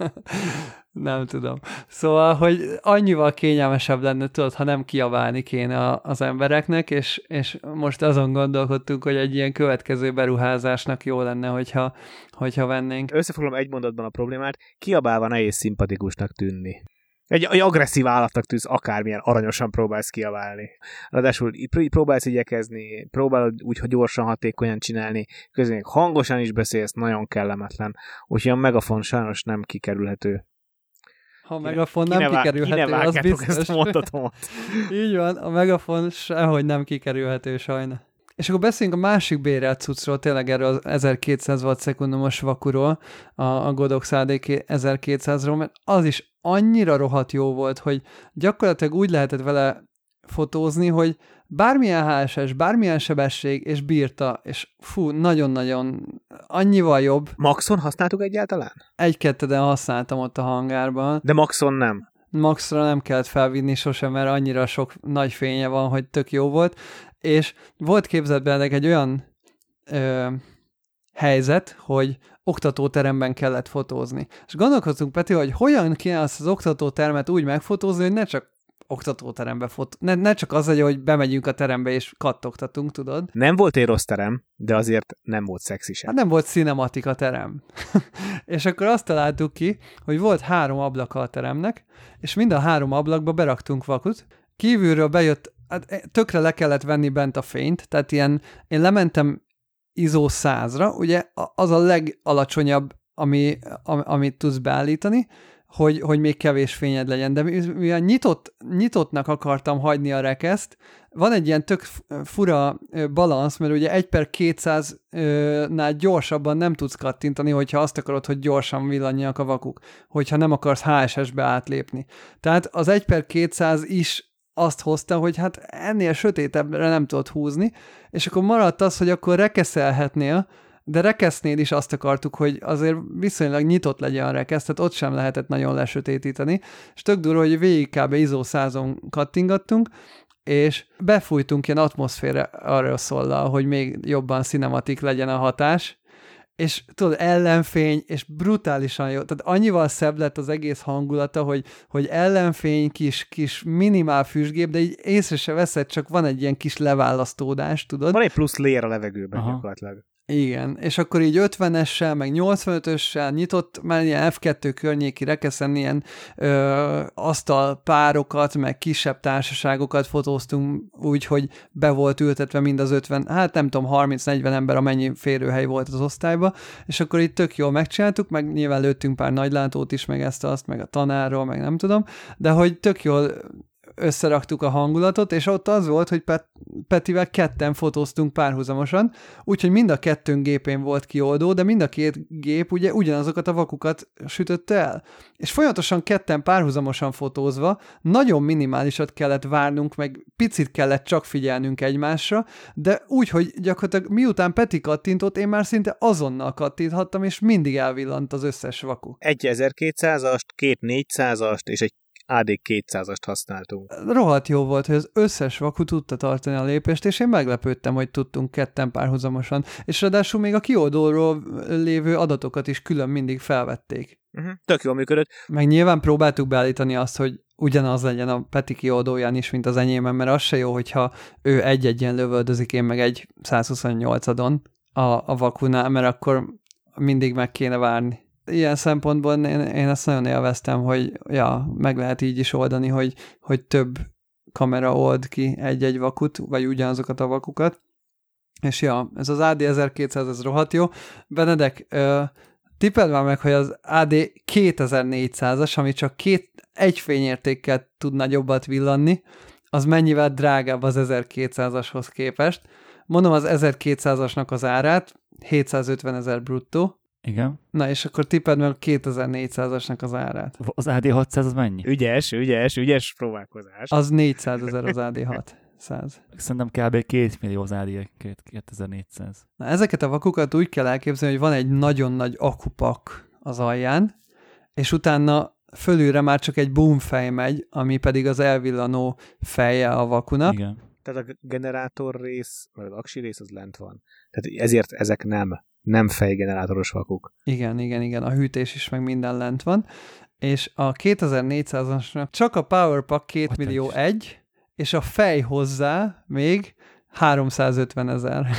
Nem tudom. Szóval, hogy annyival kényelmesebb lenne, tudod, ha nem kiabálni kéne az embereknek, és, és most azon gondolkodtunk, hogy egy ilyen következő beruházásnak jó lenne, hogyha, hogyha vennénk. Összefoglalom egy mondatban a problémát, kiabálva nehéz szimpatikusnak tűnni. Egy, egy agresszív állatnak tűz, akármilyen aranyosan próbálsz kiabálni. Ráadásul próbálsz igyekezni, próbálod úgy, hogy gyorsan, hatékonyan csinálni, közben még hangosan is beszélsz, nagyon kellemetlen. Úgyhogy a megafon sajnos nem kikerülhető. Ha a megafon nem vá- kikerülhető, az biztos. Ezt mondhatom. Így van, a megafon sehogy nem kikerülhető sajna. És akkor beszéljünk a másik bérelt cuccról, tényleg erről az ezerkétszáz watt szekundumos vakuról, a, a Godox á dé ezerkétszázról, mert az is annyira rohadt jó volt, hogy gyakorlatilag úgy lehetett vele fotózni, hogy bármilyen há es es, bármilyen sebesség, és bírta, és fú, nagyon-nagyon annyival jobb. Maxon használtuk egyáltalán? Egy-ketteden használtam ott a hangárban. De Maxon nem? Maxra nem kellett felvinni sosem, mert annyira sok nagy fénye van, hogy tök jó volt. És volt képzeletben egy olyan ö, helyzet, hogy oktatóteremben kellett fotózni. És gondolkoztunk, Peti, hogy hogyan kéne azt az oktatótermet úgy megfotózni, hogy ne csak oktatóterembe fot... Ne, ne csak az legyen, hogy bemegyünk a terembe és kattogtatunk, tudod? Nem volt egy rossz terem, de azért nem volt szexi sem. Hát nem volt cinematika terem. És akkor azt találtuk ki, hogy volt három ablaka a teremnek, és mind a három ablakba beraktunk vakut. Kívülről bejött, hát tökre le kellett venni bent a fényt, tehát ilyen, én lementem izó százra, ugye az a legalacsonyabb, ami, am, amit tudsz beállítani, hogy, hogy még kevés fényed legyen, de mivel nyitott, nyitottnak akartam hagyni a rekeszt, van egy ilyen tök fura balansz, mert ugye egy per kétszáznál gyorsabban nem tudsz kattintani, hogyha azt akarod, hogy gyorsan villanjanak a vakuk, hogyha nem akarsz há es es-be átlépni. Tehát az egy per kétszáz is azt hozta, hogy hát ennél sötétebbre nem tudod húzni, és akkor maradt az, hogy akkor rekeszelhetnél, de rekesznél is azt akartuk, hogy azért viszonylag nyitott legyen a rekesz, tehát ott sem lehetett nagyon lesötétíteni, és tök durva, hogy végig kb. izó százon kattingattunk, és befújtunk ilyen atmoszféra aerosollal, hogy még jobban cinematik legyen a hatás, és tudod, ellenfény, és brutálisan jó, tehát annyival szebb lett az egész hangulata, hogy, hogy ellenfény, kis, kis minimál füstgép, de így észre se veszed, csak van egy ilyen kis leválasztódás, tudod? Van egy plusz layer a levegőben gyakorlatilag. Igen, és akkor így ötvenessel, meg nyolcvanötössel nyitott, már ilyen ef kettő környéki rekeszen ilyen ö, asztalpárokat, meg kisebb társaságokat fotóztunk úgy, hogy be volt ültetve mind az ötven, hát nem tudom, harminc-negyven ember, amennyi férőhely volt az osztályba, és akkor így tök jól megcsináltuk, meg nyilván lőttünk pár nagylátót is, meg ezt azt, meg a tanárról, meg nem tudom, de hogy tök jól összeraktuk a hangulatot, és ott az volt, hogy Pet- Petivel ketten fotóztunk párhuzamosan, úgyhogy mind a kettőnk gépén volt kioldó, de mind a két gép ugye ugyanazokat a vakukat sütötte el. És folyamatosan ketten párhuzamosan fotózva, nagyon minimálisat kellett várnunk, meg picit kellett csak figyelnünk egymásra, de úgy, hogy gyakorlatilag miután Peti kattintott, én már szinte azonnal kattinthattam, és mindig elvillant az összes vaku. Egy ezerkétszázast, két négyszázast, és egy á dé kétszázast használtunk. Rohadt jó volt, hogy az összes vaku tudta tartani a lépést, és én meglepődtem, hogy tudtunk ketten párhuzamosan. És ráadásul még a kioldóról lévő adatokat is külön mindig felvették. Uh-huh. Tök jól működött. Meg nyilván próbáltuk beállítani azt, hogy ugyanaz legyen a Peti kioldóján is, mint az enyémben, mert az se jó, hogyha ő egy-egyen lövöldözik, én meg egy százhuszonnyolcadon a, a vakunál, mert akkor mindig meg kéne várni. Ilyen szempontból én, én ezt nagyon élveztem, hogy ja, meg lehet így is oldani, hogy, hogy több kamera old ki egy-egy vakut, vagy ugyanazokat a vakukat. És ja, ez az á dé ezerkétszáz, ez rohadt jó. Benedek, ö, tippeld már meg, hogy az á dé kétezer-négyszázas, ami csak két, egy fényértékkel tud nagyobbat villanni, az mennyivel drágább az ezerkétszázashoz képest. Mondom az ezerkétszázasnak az árát, hétszázötvenezer bruttó. Igen. Na, és akkor tippeld meg a kétezer-négyszázasnak az árát. Az á dé hatszáz az mennyi? Ügyes, ügyes, ügyes próbálkozás. Az négyszázezer az á dé hatszáz. Szerintem kb. két millió az á dé kétezer-négyszáz. Na, ezeket a vakukat úgy kell elképzelni, hogy van egy nagyon nagy akupak az alján, és utána fölülre már csak egy boomfej megy, ami pedig az elvillanó feje a vakunak. Igen. Tehát a generátor rész, vagy az aksi rész az lent van. Tehát ezért ezek nem nem fejgenerátoros vakuk. Igen, igen, igen, a hűtés is meg minden lent van, és a kétezer-négyszázasnak csak a Powerpack két millió egy, és a fej hozzá még háromszázötvenezer.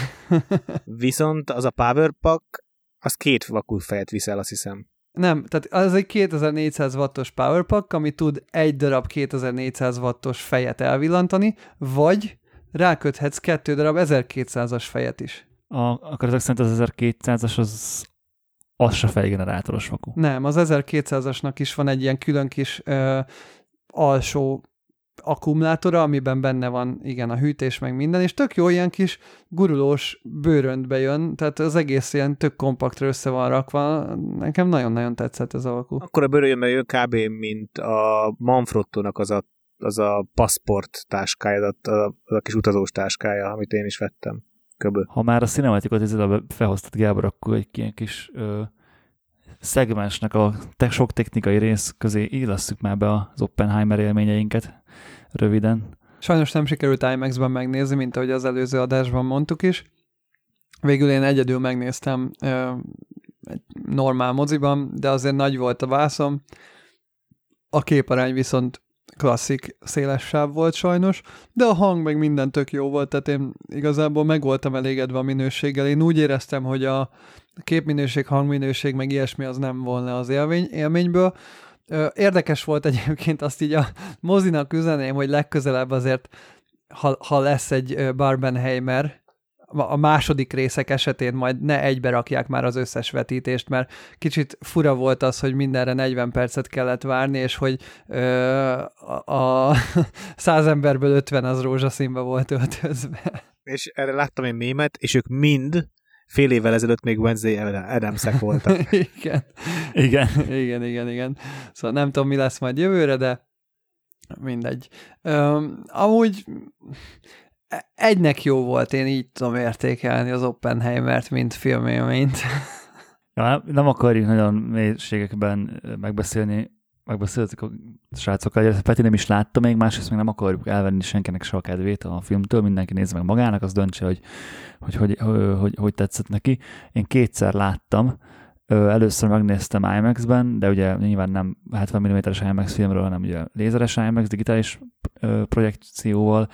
Viszont az a Powerpack, az két vakúfejet viszel, azt hiszem. Nem, tehát az egy kétezer-négyszáz wattos Powerpack, ami tud egy darab kétezer-négyszáz wattos fejet elvillantani, vagy ráköthetsz kettő darab ezerkétszázas fejet is. A, akkor ezek szerint az ezerkétszázas az, az se fejgenerátoros vaku. Nem, az ezerkétszázasnak is van egy ilyen külön kis ö, alsó akkumulátora, amiben benne van, igen, a hűtés meg minden, és tök jó ilyen kis gurulós bőröntbe jön, tehát az egész ilyen tök kompaktra össze van rakva. Nekem nagyon-nagyon tetszett ez a vaku. Akkor a bőrönbe jön kb. Mint a Manfrottónak az a, az a passport táskája, az a, az a kis utazós táskája, amit én is vettem. Köbö. Ha már a cinematikot ezzel felhoztad, Gábor, akkor egy ilyen kis ö, szegmensnek a te, sok technikai rész közé illesztük már be az Oppenheimer élményeinket röviden. Sajnos nem sikerült i max-ben megnézni, mint ahogy az előző adásban mondtuk is. Végül én egyedül megnéztem ö, egy normál moziban, de azért nagy volt a vászom. A képarány viszont klasszik széles sáv volt sajnos, de a hang meg minden tök jó volt, tehát én igazából meg voltam elégedve a minőséggel. Én úgy éreztem, hogy a képminőség, hangminőség meg ilyesmi az nem volna az élmény, élményből. Érdekes volt egyébként, azt így a mozinak üzeném, hogy legközelebb azért, ha, ha lesz egy Barbenheimer, a második részek esetén majd ne egybe rakják már az összes vetítést, mert kicsit fura volt az, hogy mindenre negyven percet kellett várni, és hogy ö, a, a száz emberből ötven az rózsaszínbe volt öltözve. És erre láttam egy mémet, és ők mind fél évvel ezelőtt még Wednesday Adamsek voltak. igen. Igen. igen, igen, igen. Szóval nem tudom, mi lesz majd jövőre, de mindegy. Um, amúgy egynek jó volt, én így tudom értékelni az Oppenheimert, mint filmélményt. Ja, nem akarjuk nagyon mélységekben megbeszélni, megbeszéltük a srácokkal, hogy Peti nem is látta még, másrészt még nem akarjuk elvenni senkinek se a kedvét a filmtől, mindenki nézze meg magának, az döntse, hogy hogy, hogy, hogy, hogy, hogy tetszett neki. Én kétszer láttam, először megnéztem IMAX-ben, de ugye nyilván nem hetven milliméteres IMAX filmről, hanem ugye lézeres IMAX digitális projekcióval.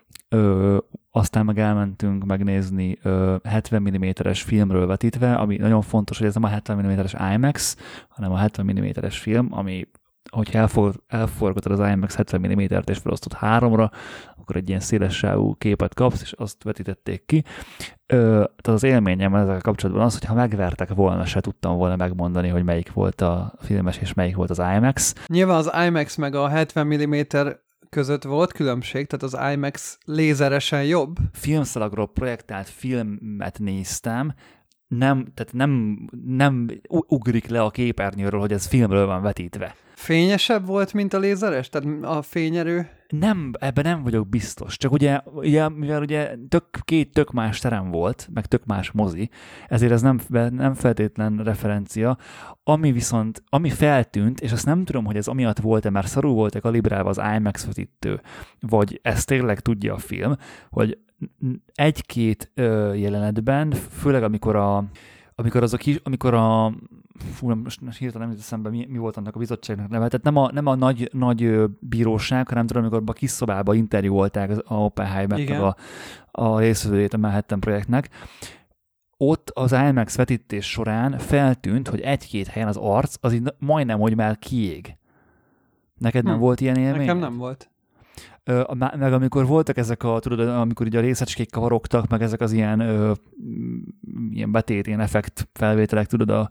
Ö, aztán meg elmentünk megnézni ö, hetven milliméteres filmről vetítve, ami nagyon fontos, hogy ez nem a hetven milliméteres IMAX, hanem a hetven milliméteres film, ami, hogyha elfor, elforgatod az IMAX hetven millimétert és felosztott háromra, akkor egy ilyen szélessávú képet kapsz, és azt vetítették ki. Ö, tehát az élményem ezzel kapcsolatban az, hogy ha megvertek volna, se tudtam volna megmondani, hogy melyik volt a filmes és melyik volt az IMAX. Nyilván az IMAX meg a hetven milliméter között volt különbség, tehát az IMAX lézeresen jobb. Filmszalagról projektált filmet néztem, nem, tehát nem, nem ugrik le a képernyőről, hogy ez filmről van vetítve. Fényesebb volt, mint a lézeres? Tehát a fényerő? Nem, ebben nem vagyok biztos. Csak ugye, ugye mivel ugye tök, két tök más terem volt, meg tök más mozi, ezért ez nem, nem feltétlen referencia. Ami viszont, ami feltűnt, és azt nem tudom, hogy ez amiatt volt-e, mert szarul volt-e kalibrálva az IMAX vetítő, vagy ezt tényleg tudja a film, hogy egy-két ö, jelenetben, főleg amikor a amikor az a kis, amikor a fú, most, most hirtelen nem jut eszembe, mi, mi volt annak a bizottságnak neve, tehát nem a, nem a nagy, nagy bíróság, hanem tudom, amikor a kis szobába interjúolták a Oppenheimert, meg a, a részvevőjét a Manhattan projektnek, ott az IMAX vetítés során feltűnt, hogy egy-két helyen az arc az így majdnem, hogy már kiég. Neked hm. nem volt ilyen élmény? Nekem nem volt. Ö, meg amikor voltak ezek a, tudod, amikor így a részecskék kavarogtak, meg ezek az ilyen, ö, ilyen betét, ilyen effekt felvételek, tudod, a,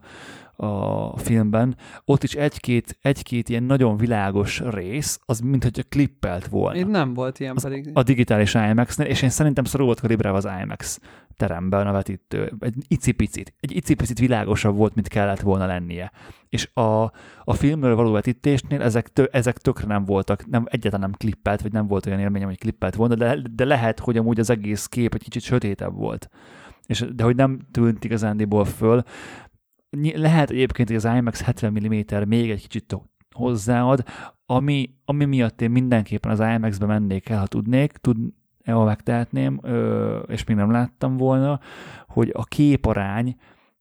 a filmben, ott is egy-két, egy-két ilyen nagyon világos rész, az mint hogy klippelt volna. Itt nem volt ilyen az pedig. A digitális IMAX-nél, és én szerintem szorul volt kalibrálva az IMAX teremben a vetítő. Egy icipicit, egy icipicit világosabb volt, mint kellett volna lennie. És a, a filmről való vetítésnél ezek, tö, ezek tökre nem voltak, nem, egyáltalán nem klippelt, vagy nem volt olyan élményem, hogy klippelt volna, de, de lehet, hogy amúgy az egész kép egy kicsit sötétebb volt. És, de hogy nem tűnt igazándiból föl. Lehet egyébként, hogy az IMAX hetven milliméter még egy kicsit hozzáad, ami, ami miatt én mindenképpen az IMAX-be mennék el, ha tudnék, tud, ha megtehetném, és még nem láttam volna, hogy a képarány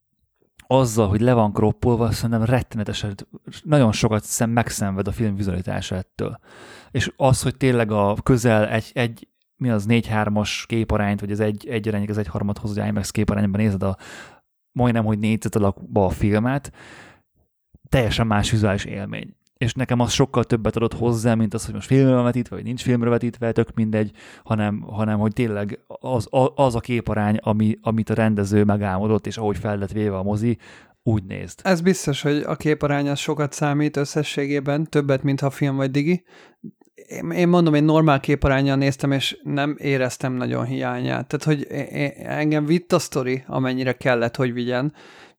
azzal, hogy le van kroppolva, szerintem rettenetesen, nagyon sokat szem, megszenved a film vizualitásától. És az, hogy tényleg a közel egy, egy mi az négy hármas képarányt, vagy az egy, egy arányig az egy harmadhoz, hogy IMAX képarányban nézed a majdnem, hogy négyzet alakba a filmet, teljesen más vizuális élmény. És nekem az sokkal többet adott hozzá, mint az, hogy most filmre van vetítve, vagy nincs filmre vetítve, tök mindegy, hanem, hanem hogy tényleg az, az a képarány, ami, amit a rendező megálmodott, és ahogy fel lett véve a mozi, úgy nézd. Ez biztos, hogy a képarány az sokat számít összességében, többet, mint ha film vagy digi. Én mondom, én normál képaránnyal néztem, és nem éreztem nagyon hiányát. Tehát, hogy engem vitt a sztori, amennyire kellett, hogy vigyen.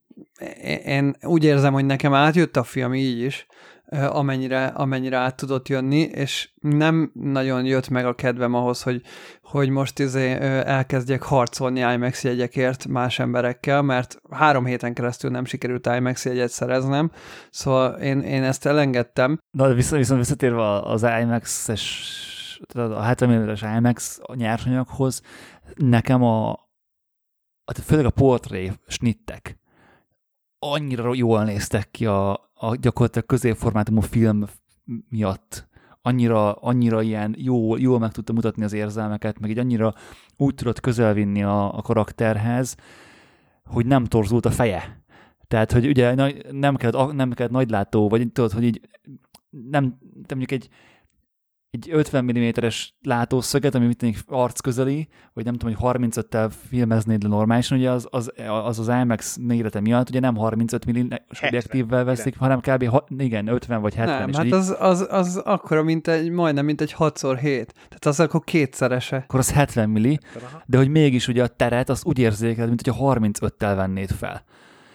Én úgy érzem, hogy nekem átjött a film így is, amennyire, amennyire át tudott jönni, és nem nagyon jött meg a kedvem ahhoz, hogy, hogy most izé elkezdjek harcolni IMAX jegyekért más emberekkel, mert három héten keresztül nem sikerült IMAX jegyet szereznem, szóval én, én ezt elengedtem. Na, viszont, viszont visszatérve az IMAX-es, a hetven milliméteres IMAX nyersanyaghoz, nekem a, főleg a portré snittek, annyira jól néztek ki a, a gyakorlatilag középformátumú film miatt. Annyira, annyira ilyen jó, jól meg tudta mutatni az érzelmeket, meg így annyira úgy tudott közelvinni a, a karakterhez, hogy nem torzult a feje. Tehát, hogy ugye nem kellett, nem kellett nagylátó, vagy tudod, hogy így nem, nem mondjuk egy egy ötven milliméteres látószöget, ami mit arc közeli, vagy nem tudom, hogy harmincöttel filmeznéd le normálisan, ugye az az, az, az IMAX mérete miatt ugye nem harmincöt milliméteres objektívvel veszik, hanem kb. Ha, igen, ötven vagy hetven. Nem, és hát így, az, az, az akkora, mint egy, majdnem, mint egy hat szor hét. Tehát az akkor kétszerese. Akkor az hetven milli, de hogy mégis ugye a teret azt úgy érzékeled, mint hogyha harmincöttel vennéd fel.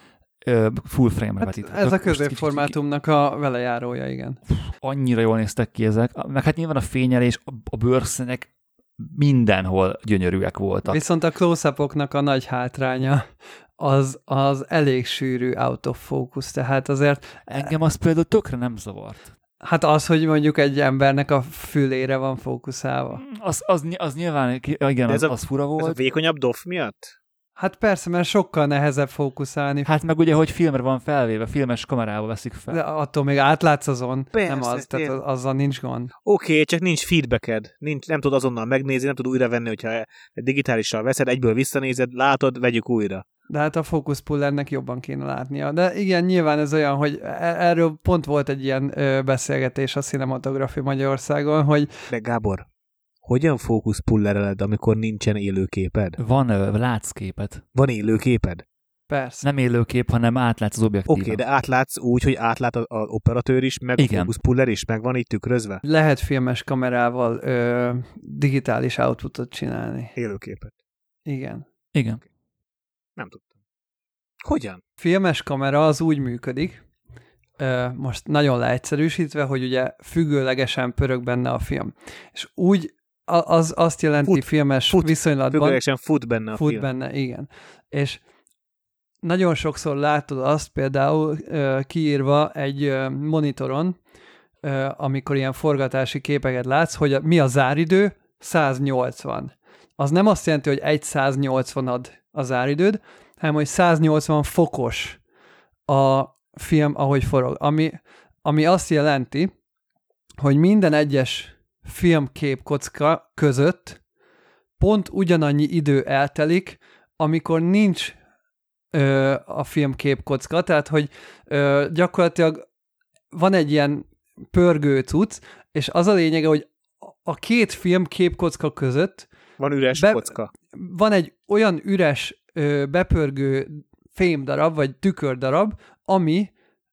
Full frame-re hát vetítve. Ez a középformátumnak a velejárója, igen. Annyira jól néztek ki ezek, meg hát nyilván a fényelés, a bőrszínek mindenhol gyönyörűek voltak. Viszont a close-upoknak a nagy hátránya az, az elég sűrű out of focus, tehát azért... Engem az például tökre nem zavart. Hát az, hogy mondjuk egy embernek a fülére van fókuszálva. Az, az, az nyilván, igen, az, a, az fura volt. Ez a vékonyabb dof miatt? Hát persze, mert sokkal nehezebb fókuszálni. Hát meg ugye, hogy filmre van felvéve, filmes kamerával veszik fel. De attól még átlátsz azon, persze, nem az, tehát az, azzal nincs gond. Oké, okay, csak nincs feedbacked, nincs, nem tud azonnal megnézni, nem tud újra venni, hogyha egy digitálissal veszed, egyből visszanézed, látod, vegyük újra. De hát a focus pullernek jobban kéne látnia. De igen, nyilván ez olyan, hogy erről pont volt egy ilyen ö, beszélgetés a Cinematography Magyarországon, hogy... De Gábor, hogyan fókuszpullereled, amikor nincsen élőképed? Van, látsz képet. Van élőképed? Persze. Nem élőkép, hanem átlátsz az objektíven. Oké, okay, de átlátsz úgy, hogy átlát az operatőr is, meg igen. A fókuszpuller is, meg van így tükrözve? Lehet filmes kamerával ö, digitális outputot csinálni. Élőképet. Igen. Igen. Okay. Nem tudtam. Hogyan? Filmes kamera az úgy működik, ö, most nagyon leegyszerűsítve, hogy ugye függőlegesen pörög benne a film. És úgy az azt jelenti fut, filmes fut, viszonylatban... Függőlegesen fut benne a fut film. benne, igen. És nagyon sokszor látod azt például ö, kiírva egy ö, monitoron, ö, amikor ilyen forgatási képeket látsz, hogy a, mi a záridő? száznyolcvan. Az nem azt jelenti, hogy egy száznyolcvanad a záridőd, hanem hogy száznyolcvan fokos a film, ahogy forog. Ami, ami azt jelenti, hogy minden egyes filmképkocka között pont ugyanannyi idő eltelik, amikor nincs ö, a filmképkocka, tehát hogy ö, gyakorlatilag van egy ilyen pörgő cucc, és az a lényege, hogy a két filmképkocka között van üres be, kocka. Van egy olyan üres ö, bepörgő fémdarab, vagy tükördarab, ami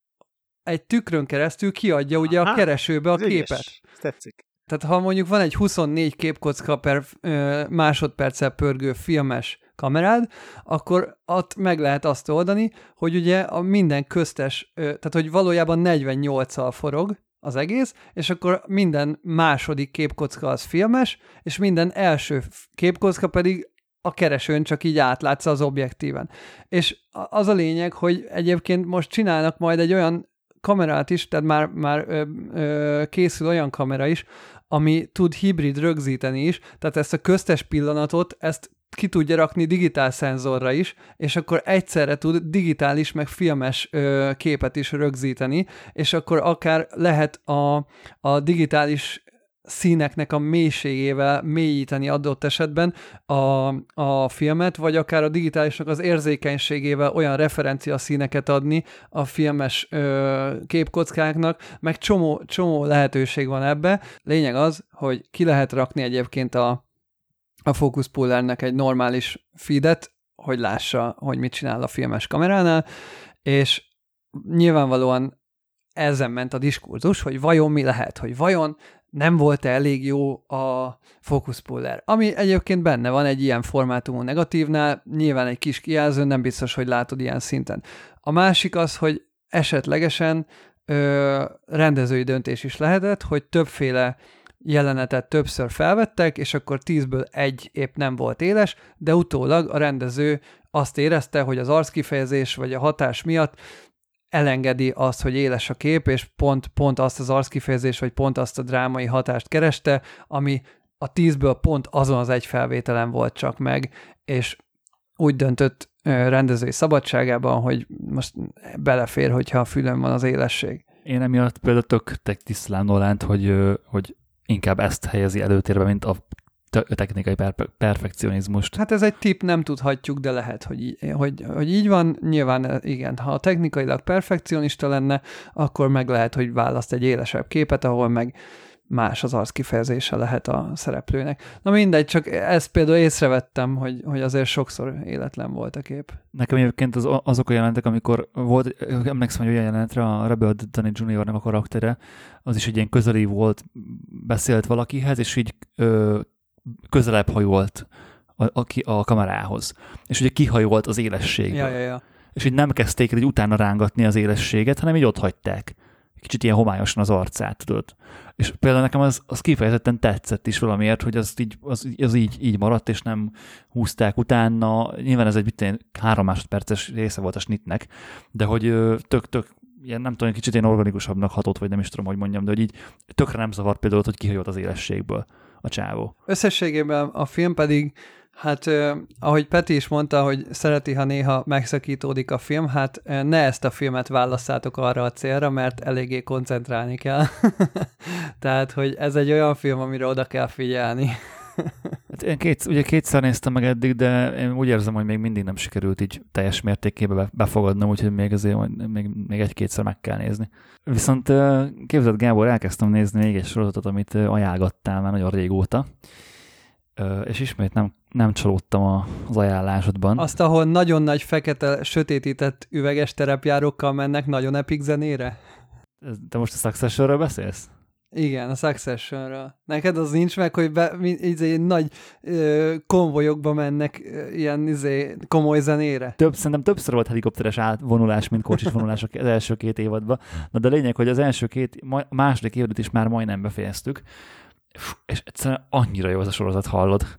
egy tükrön keresztül kiadja ugye Aha, a keresőbe a képet. Ügyes. Tetszik. Tehát ha mondjuk van egy huszonnégy képkocka per ö, másodperccel pörgő filmes kamerád, akkor ott meg lehet azt oldani, hogy ugye a minden köztes, ö, tehát hogy valójában negyvennyolccal forog az egész, és akkor minden második képkocka az filmes, és minden első képkocka pedig a keresőn csak így átlátsz az objektíven. És az a lényeg, hogy egyébként most csinálnak majd egy olyan kamerát is, tehát már, már ö, ö, készül olyan kamera is, ami tud hibrid rögzíteni is, tehát ezt a köztes pillanatot, ezt ki tudja rakni digitál szenzorra is, és akkor egyszerre tud digitális meg filmes ö, képet is rögzíteni, és akkor akár lehet a, a digitális színeknek a mélységével mélyíteni adott esetben a, a filmet, vagy akár a digitálisnak az érzékenységével olyan referencia színeket adni a filmes ö, képkockáknak, meg csomó, csomó lehetőség van ebbe. Lényeg az, hogy ki lehet rakni egyébként a, a focus pullernek egy normális feedet, hogy lássa, hogy mit csinál a filmes kameránál, és nyilvánvalóan ezen ment a diskurzus, hogy vajon mi lehet, hogy vajon nem volt-e elég jó a focus puller. Ami egyébként benne van egy ilyen formátumú negatívnál, nyilván egy kis kijelző, nem biztos, hogy látod ilyen szinten. A másik az, hogy esetlegesen ö, rendezői döntés is lehetett, hogy többféle jelenetet többször felvettek, és akkor tízből egy épp nem volt éles, de utólag a rendező azt érezte, hogy az arckifejezés vagy a hatás miatt elengedi azt, hogy éles a kép, és pont, pont azt az arckifejezés, vagy pont azt a drámai hatást kereste, ami a tízből pont azon az egy felvételen volt csak meg, és úgy döntött rendezői szabadságában, hogy most belefér, hogyha a fülön van az élesség. Én emiatt például tök tisztelem Nolant, hogy, hogy inkább ezt helyezi előtérbe, mint a technikai per- perfekcionizmust. Hát ez egy tipp, nem tudhatjuk, de lehet, hogy így, hogy, hogy így van. Nyilván igen, ha technikailag perfekcionista lenne, akkor meg lehet, hogy választ egy élesebb képet, ahol meg más az arc kifejezése lehet a szereplőnek. Na mindegy, csak ezt például észrevettem, hogy, hogy azért sokszor életlen volt a kép. Nekem egyébként az, azok a jelentek, amikor volt, emlékszem, hogy olyan jelenetre a Robert Downey juniornak a karaktere, az is egy ilyen közeli volt, beszélt valakihez, és így ö, közelebb hajolt a, a, a kamerához. És ugye kihajolt az élességből. Ja, ja, ja. És így nem kezdték így utána rángatni az élességet, hanem így ott hagyták. Kicsit ilyen homályosan az arcát, tudod. És például nekem az, az kifejezetten tetszett is valamiért, hogy az így, az, az így, így maradt, és nem húzták utána. Nyilván ez egy bitén három másodperces része volt a snitnek, de hogy tök-tök, ilyen nem tudom, kicsit ilyen organikusabbnak hatott, vagy nem is tudom, hogy mondjam, de hogy így tökre nem zavart például, hogy kihajolt az élességből a csávó. Összességében a film pedig, hát eh, ahogy Peti is mondta, hogy szereti, ha néha megszakítódik a film, hát eh, ne ezt a filmet válasszátok arra a célra, mert eléggé koncentrálni kell. Tehát, hogy ez egy olyan film, amire oda kell figyelni. Hát én két, ugye kétszer néztem meg eddig, de én úgy érzem, hogy még mindig nem sikerült így teljes mértékében befogadnom, úgyhogy még azért még, még egy-kétszer meg kell nézni. Viszont képzeld, Gábor, elkezdtem nézni még egy sorozatot, amit ajánlgattál már nagyon régóta, és ismét nem, nem csalódtam az ajánlásodban. Azt, ahol nagyon nagy fekete, sötétített üveges terepjárókkal mennek nagyon epic zenére? Te most a Successionről beszélsz? Igen, a Successionről. Neked az nincs meg, hogy be, izé, nagy ö, konvojokba mennek ö, ilyen izé, komoly zenére? Több, szerintem többször volt helikopteres átvonulás, mint kocsis vonulás az első két évadban. Na de lényeg, hogy az első két, a második évadat is már majdnem befejeztük, és egyszerűen annyira jó az a sorozat, hallod.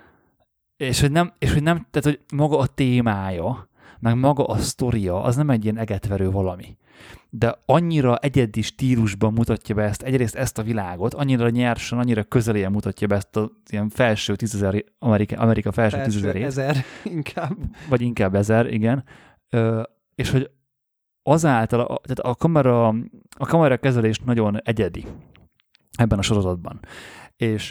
És hogy nem, és hogy nem, tehát hogy maga a témája, meg maga a sztoria, az nem egy ilyen egetverő valami. De annyira egyedi stílusban mutatja be ezt, egyrészt ezt a világot, annyira nyersen, annyira közelében mutatja be ezt a ilyen felső tízezer, Amerika, Amerika felső, felső tízezerét. ezer inkább. Vagy inkább ezer, igen. Ö, és hogy azáltal, a, tehát a kamera, a kamera kezelés nagyon egyedi ebben a sorozatban. És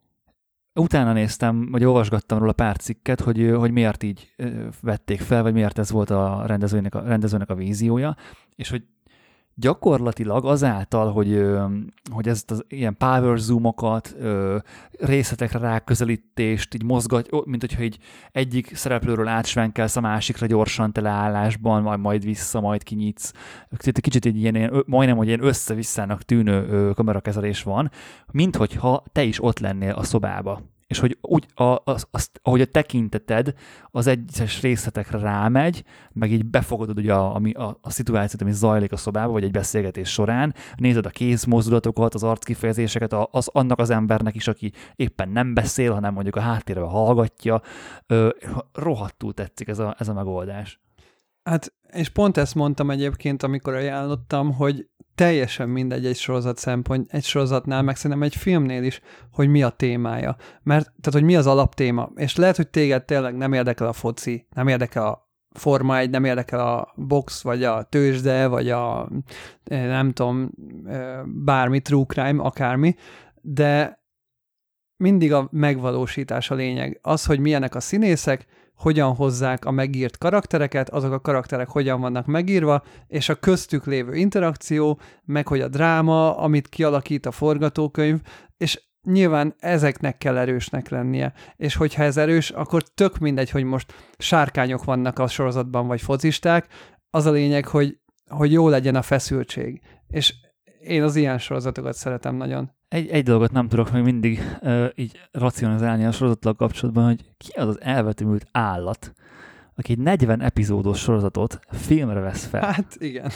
utána néztem, vagy olvasgattam róla pár cikket, hogy, hogy miért így vették fel, vagy miért ez volt a rendezőnek a, rendezőnek a víziója, és hogy gyakorlatilag azáltal, hogy, hogy ezt az ilyen power zoomokat, részletekre ráközelítést, így mozgat, mint hogyha így egyik szereplőről átsvenkelsz a másikra gyorsan teleállásban, majd, majd vissza, majd kinyitsz. Kicsit egy ilyen, majdnem, hogy ilyen össze-visszának tűnő kamerakezelés van, mint hogyha te is ott lennél a szobába. És hogy úgy, a, az, azt, ahogy a tekinteted az egyes részletekre rámegy, meg így befogadod ugye a, a, a, a szituációt, ami zajlik a szobában, vagy egy beszélgetés során, nézed a kézmozdulatokat, az arckifejezéseket, az, annak az embernek is, aki éppen nem beszél, hanem mondjuk a háttérben hallgatja. Ö, rohadtul tetszik ez a, ez a megoldás. Hát, és pont ezt mondtam egyébként, amikor ajánlottam, hogy teljesen mindegy egy sorozat szempont, egy sorozatnál, meg szerintem egy filmnél is, hogy mi a témája. Mert, tehát, hogy mi az alaptéma. És lehet, hogy téged tényleg nem érdekel a foci, nem érdekel a Forma egy, nem érdekel a box, vagy a tőzsde, vagy a nem tudom, bármi, true crime, akármi, de mindig a megvalósítás a lényeg. Az, hogy milyenek a színészek, hogyan hozzák a megírt karaktereket, azok a karakterek hogyan vannak megírva, és a köztük lévő interakció, meg hogy a dráma, amit kialakít a forgatókönyv, és nyilván ezeknek kell erősnek lennie. És hogyha ez erős, akkor tök mindegy, hogy most sárkányok vannak a sorozatban, vagy focisták, az a lényeg, hogy, hogy jó legyen a feszültség. És én az ilyen sorozatokat szeretem nagyon. Egy, egy dolgot nem tudok még mindig uh, így racionalizálni a sorozattal kapcsolatban, hogy ki az az elvetemült állat, aki egy negyven epizódos sorozatot filmre vesz fel. Hát igen.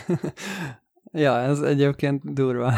Ja, ez egyébként durva.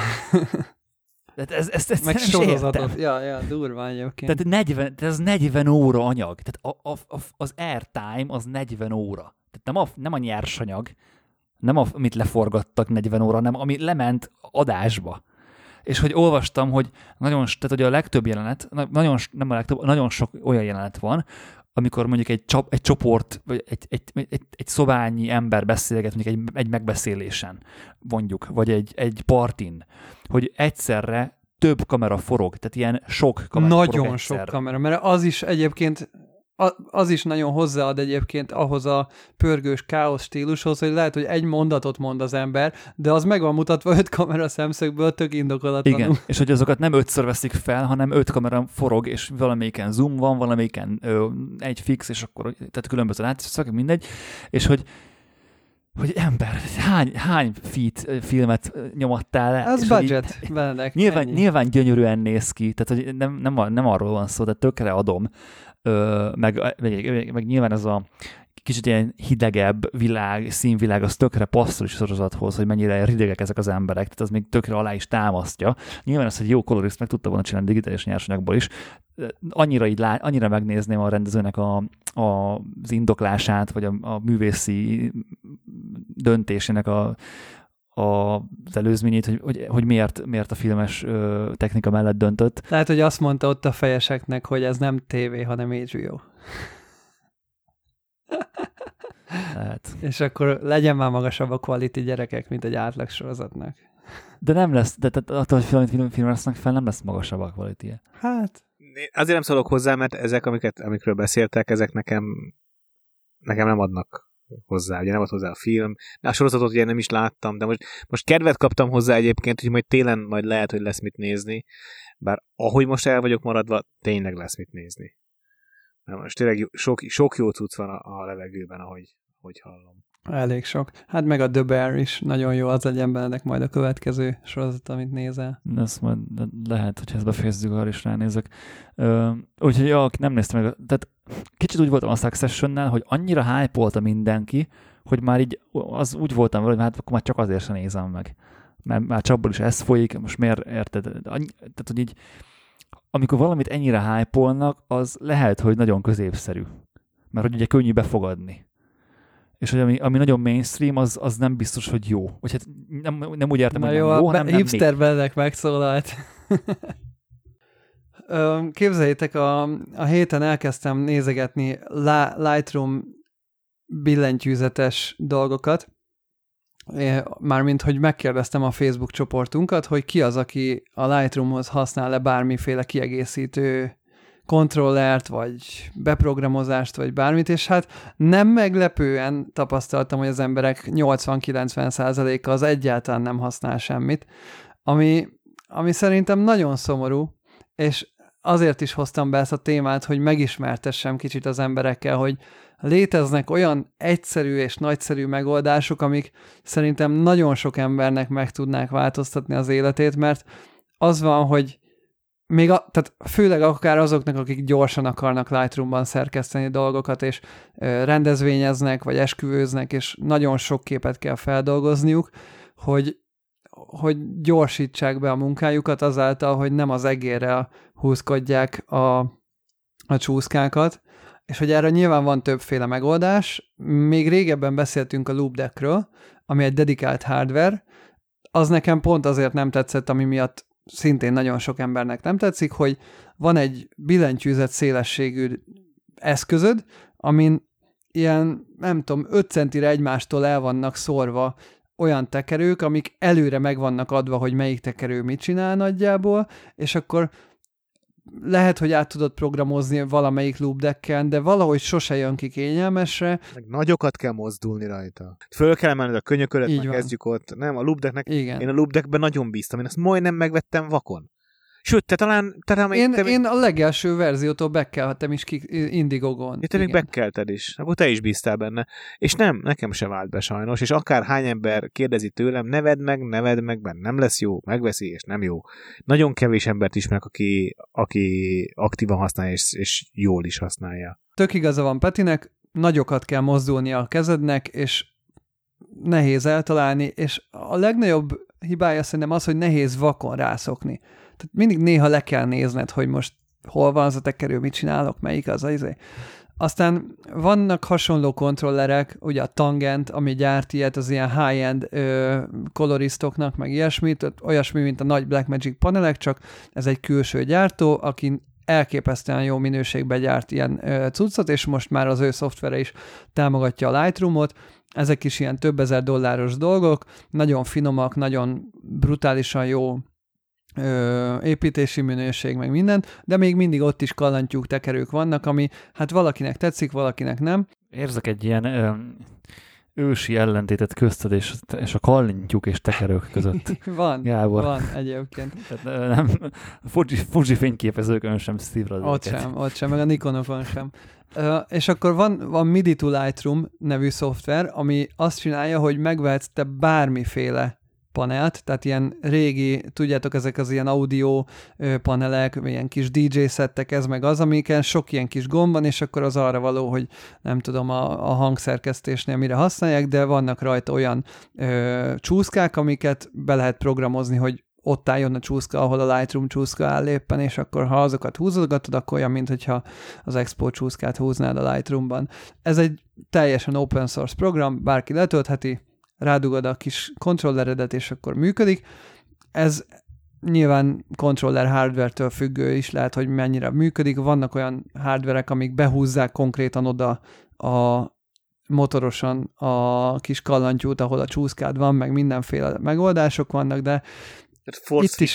Tehát ez, ez, ez meg sorozatot. Ja, ja, durva egyébként. Tehát, negyven, tehát ez negyven óra anyag. Tehát a, a, a, az airtime az negyven óra. Tehát nem a, nem a nyersanyag, nem a, amit leforgattak negyven óra, hanem ami lement adásba. És hogy olvastam, hogy nagyon, tehát hogy a legtöbb jelenet, nagyon, nem a legtöbb, nagyon sok olyan jelenet van, amikor mondjuk egy, csop, egy csoport, vagy egy, egy, egy, egy szobányi ember beszélget mondjuk egy, egy megbeszélésen, mondjuk, vagy egy, egy partin, hogy egyszerre több kamera forog, tehát ilyen sok kamera Nagyon forog sok egyszerre. kamera, mert az is egyébként az is nagyon hozzáad egyébként ahhoz a pörgős káosz stílushoz, hogy lehet, hogy egy mondatot mond az ember, de az meg van mutatva öt kamera szemszögből, tök indokolatlanul. Igen, és hogy azokat nem ötször veszik fel, hanem öt kamera forog, és valamelyiken zoom van, valamelyiken ö, egy fix, és akkor tehát különböző látszak, mindegy, és hogy hogy ember, hány, hány feet filmet nyomattál el? Ez budget, így, Benedek. Nyilván, nyilván gyönyörűen néz ki, tehát hogy nem, nem, nem arról van szó, de tökre adom, Ö, meg, meg, meg nyilván ez a kicsit ilyen hidegebb világ, színvilág, az tökre passzol is a sorozathoz, hogy mennyire ridegek ezek az emberek, tehát az még tökre alá is támasztja. Nyilván ezt egy jó koloriszt meg tudta volna csinálni digitális nyersanyagból is. Annyira, így lá, annyira megnézném a rendezőnek a, a, az indoklását, vagy a, a művészi döntésének a A, az előzményét, hogy, hogy, hogy miért, miért a filmes ö, technika mellett döntött. Lehet, hogy azt mondta ott a fejeseknek, hogy ez nem tévé, hanem há bé o. Lehet. És akkor legyen már magasabb a quality, gyerekek, mint egy átlag sorozatnak. De nem lesz, de tehát attól, hogy film, film, film lesznek fel, nem lesz magasabb a quality-je. Hát. Azért nem szólok hozzá, mert ezek, amiket, amikről beszéltek, ezek nekem nekem nem adnak hozzá, ugye nem ad hozzá a film, de a sorozatot ugye nem is láttam, de most, most kedvet kaptam hozzá egyébként, hogy majd télen majd lehet, hogy lesz mit nézni, bár ahogy most el vagyok maradva, tényleg lesz mit nézni. Mert most tényleg sok, sok jó cucc van a, a levegőben, ahogy, ahogy hallom. Elég sok. Hát meg a The Bear is nagyon jó, az legyen bennek majd a következő sorozat, amit nézel. Ezt majd lehet, hogy ezt befejezzük, arra is ránézek. Úgyhogy ja, nem néztem meg, tehát kicsit úgy voltam a Successionnál, hogy annyira hype-olta mindenki, hogy már így az úgy voltam vele, hogy hát akkor már csak azért sem nézem meg. Mert már csapból is ez folyik, most miért érted? Tehát, hogy így amikor valamit ennyire hype-olnak, az lehet, hogy nagyon középszerű. Mert hogy ugye könnyű befogadni. És hogy ami, ami nagyon mainstream, az, az nem biztos, hogy jó. Vagy hát nem, nem úgy értem, na hogy jó, nem jó, hanem nem hipster Benedek megszólalt. Képzeljétek, a, a héten elkezdtem nézegetni Lightroom billentyűzetes dolgokat, mármint, hogy megkérdeztem a Facebook csoportunkat, hogy ki az, aki a Lightroomhoz használ-e bármiféle kiegészítő kontrollert, vagy beprogramozást, vagy bármit, és hát nem meglepően tapasztaltam, hogy az emberek nyolcvan-kilencven százaléka az egyáltalán nem használ semmit, ami, ami szerintem nagyon szomorú, és azért is hoztam be ezt a témát, hogy megismertessem kicsit az emberekkel, hogy léteznek olyan egyszerű és nagyszerű megoldások, amik szerintem nagyon sok embernek meg tudnák változtatni az életét, mert az van, hogy még a, tehát főleg akár azoknak, akik gyorsan akarnak Lightroomban szerkeszteni dolgokat, és ö, rendezvényeznek, vagy esküvőznek, és nagyon sok képet kell feldolgozniuk, hogy, hogy gyorsítsák be a munkájukat azáltal, hogy nem az egérrel húzkodják a, a csúszkákat, és hogy erre nyilván van többféle megoldás. Még régebben beszéltünk a Loopdeckről, ami egy dedikált hardware. Az nekem pont azért nem tetszett, ami miatt szintén nagyon sok embernek nem tetszik, hogy van egy billentyűzet szélességű eszközöd, amin ilyen, nem tudom, öt centire egymástól el vannak szórva olyan tekerők, amik előre meg vannak adva, hogy melyik tekerő mit csinál nagyjából, és akkor lehet, hogy át tudod programozni valamelyik loopdecken, de valahogy sose jön ki kényelmesre. Meg nagyokat kell mozdulni rajta. Föl kell emelned a könyökölet, már kezdjük ott. Nem, a loopdecknek, igen. Én a loopdeckben nagyon bíztam. Én azt majdnem megvettem vakon. Sőt, te talán... Te talán én, te én a legelső verziótól bekkelhettem is ki Indigogon. Ja, te még bekkelted is. Akkor te is bíztál benne. És nem, nekem se vált be sajnos, és akár hány ember kérdezi tőlem, neved meg, neved meg, benne nem lesz jó, megveszi, és nem jó. Nagyon kevés embert ismerek, aki, aki aktívan használja, és, és jól is használja. Tök igaza van Petinek, nagyokat kell mozdulni a kezednek, és nehéz eltalálni, és a legnagyobb hibája szerintem az, hogy nehéz vakon rászokni. Tehát mindig néha le kell nézned, hogy most hol van az a tekerő, mit csinálok, melyik az az izé. Aztán vannak hasonló kontrollerek, ugye a Tangent, ami gyárt ilyet az ilyen high-end ö, kolorisztoknak, meg ilyesmit, olyasmi, mint a nagy Blackmagic panelek, csak ez egy külső gyártó, aki elképesztően jó minőségben gyárt ilyen ö, cuccot, és most már az ő szoftvere is támogatja a Lightroom-ot. Ezek is ilyen több ezer dolláros dolgok, nagyon finomak, nagyon brutálisan jó Ö, építési minőség, meg minden, de még mindig ott is kallantyúk, tekerők vannak, ami hát valakinek tetszik, valakinek nem. Érzek egy ilyen ö, ősi ellentétet közted és, és a kallantyúk és tekerők között. van, Gábor. van egyébként. Tehát, nem, a Fuji, Fuji fényképezőkön sem szívra. Ott sem, ott sem, meg a Nikonokon sem. Uh, és akkor van, van MIDI to Lightroom nevű szoftver, ami azt csinálja, hogy megvehetsz te bármiféle panelt, tehát ilyen régi, tudjátok, ezek az ilyen audio panelek, ilyen kis dé dzsé szettek, ez meg az, amiken sok ilyen kis gomb van, és akkor az arra való, hogy nem tudom, a, a hangszerkesztésnél mire használják, de vannak rajta olyan ö, csúszkák, amiket be lehet programozni, hogy ott álljon a csúszka, ahol a Lightroom csúszka áll éppen, és akkor ha azokat húzogatod, akkor olyan, mintha az Expo csúszkát húznád a Lightroomban. Ez egy teljesen open source program, bárki letöltheti, rádugod a kis kontrolleredet, és akkor működik. Ez nyilván kontroller hardware-től függő is lehet, hogy mennyire működik. Vannak olyan hardverek, amik behúzzák konkrétan oda a motorosan a kis kallantyút, ahol a csúszkád van, meg mindenféle megoldások vannak, de itt is...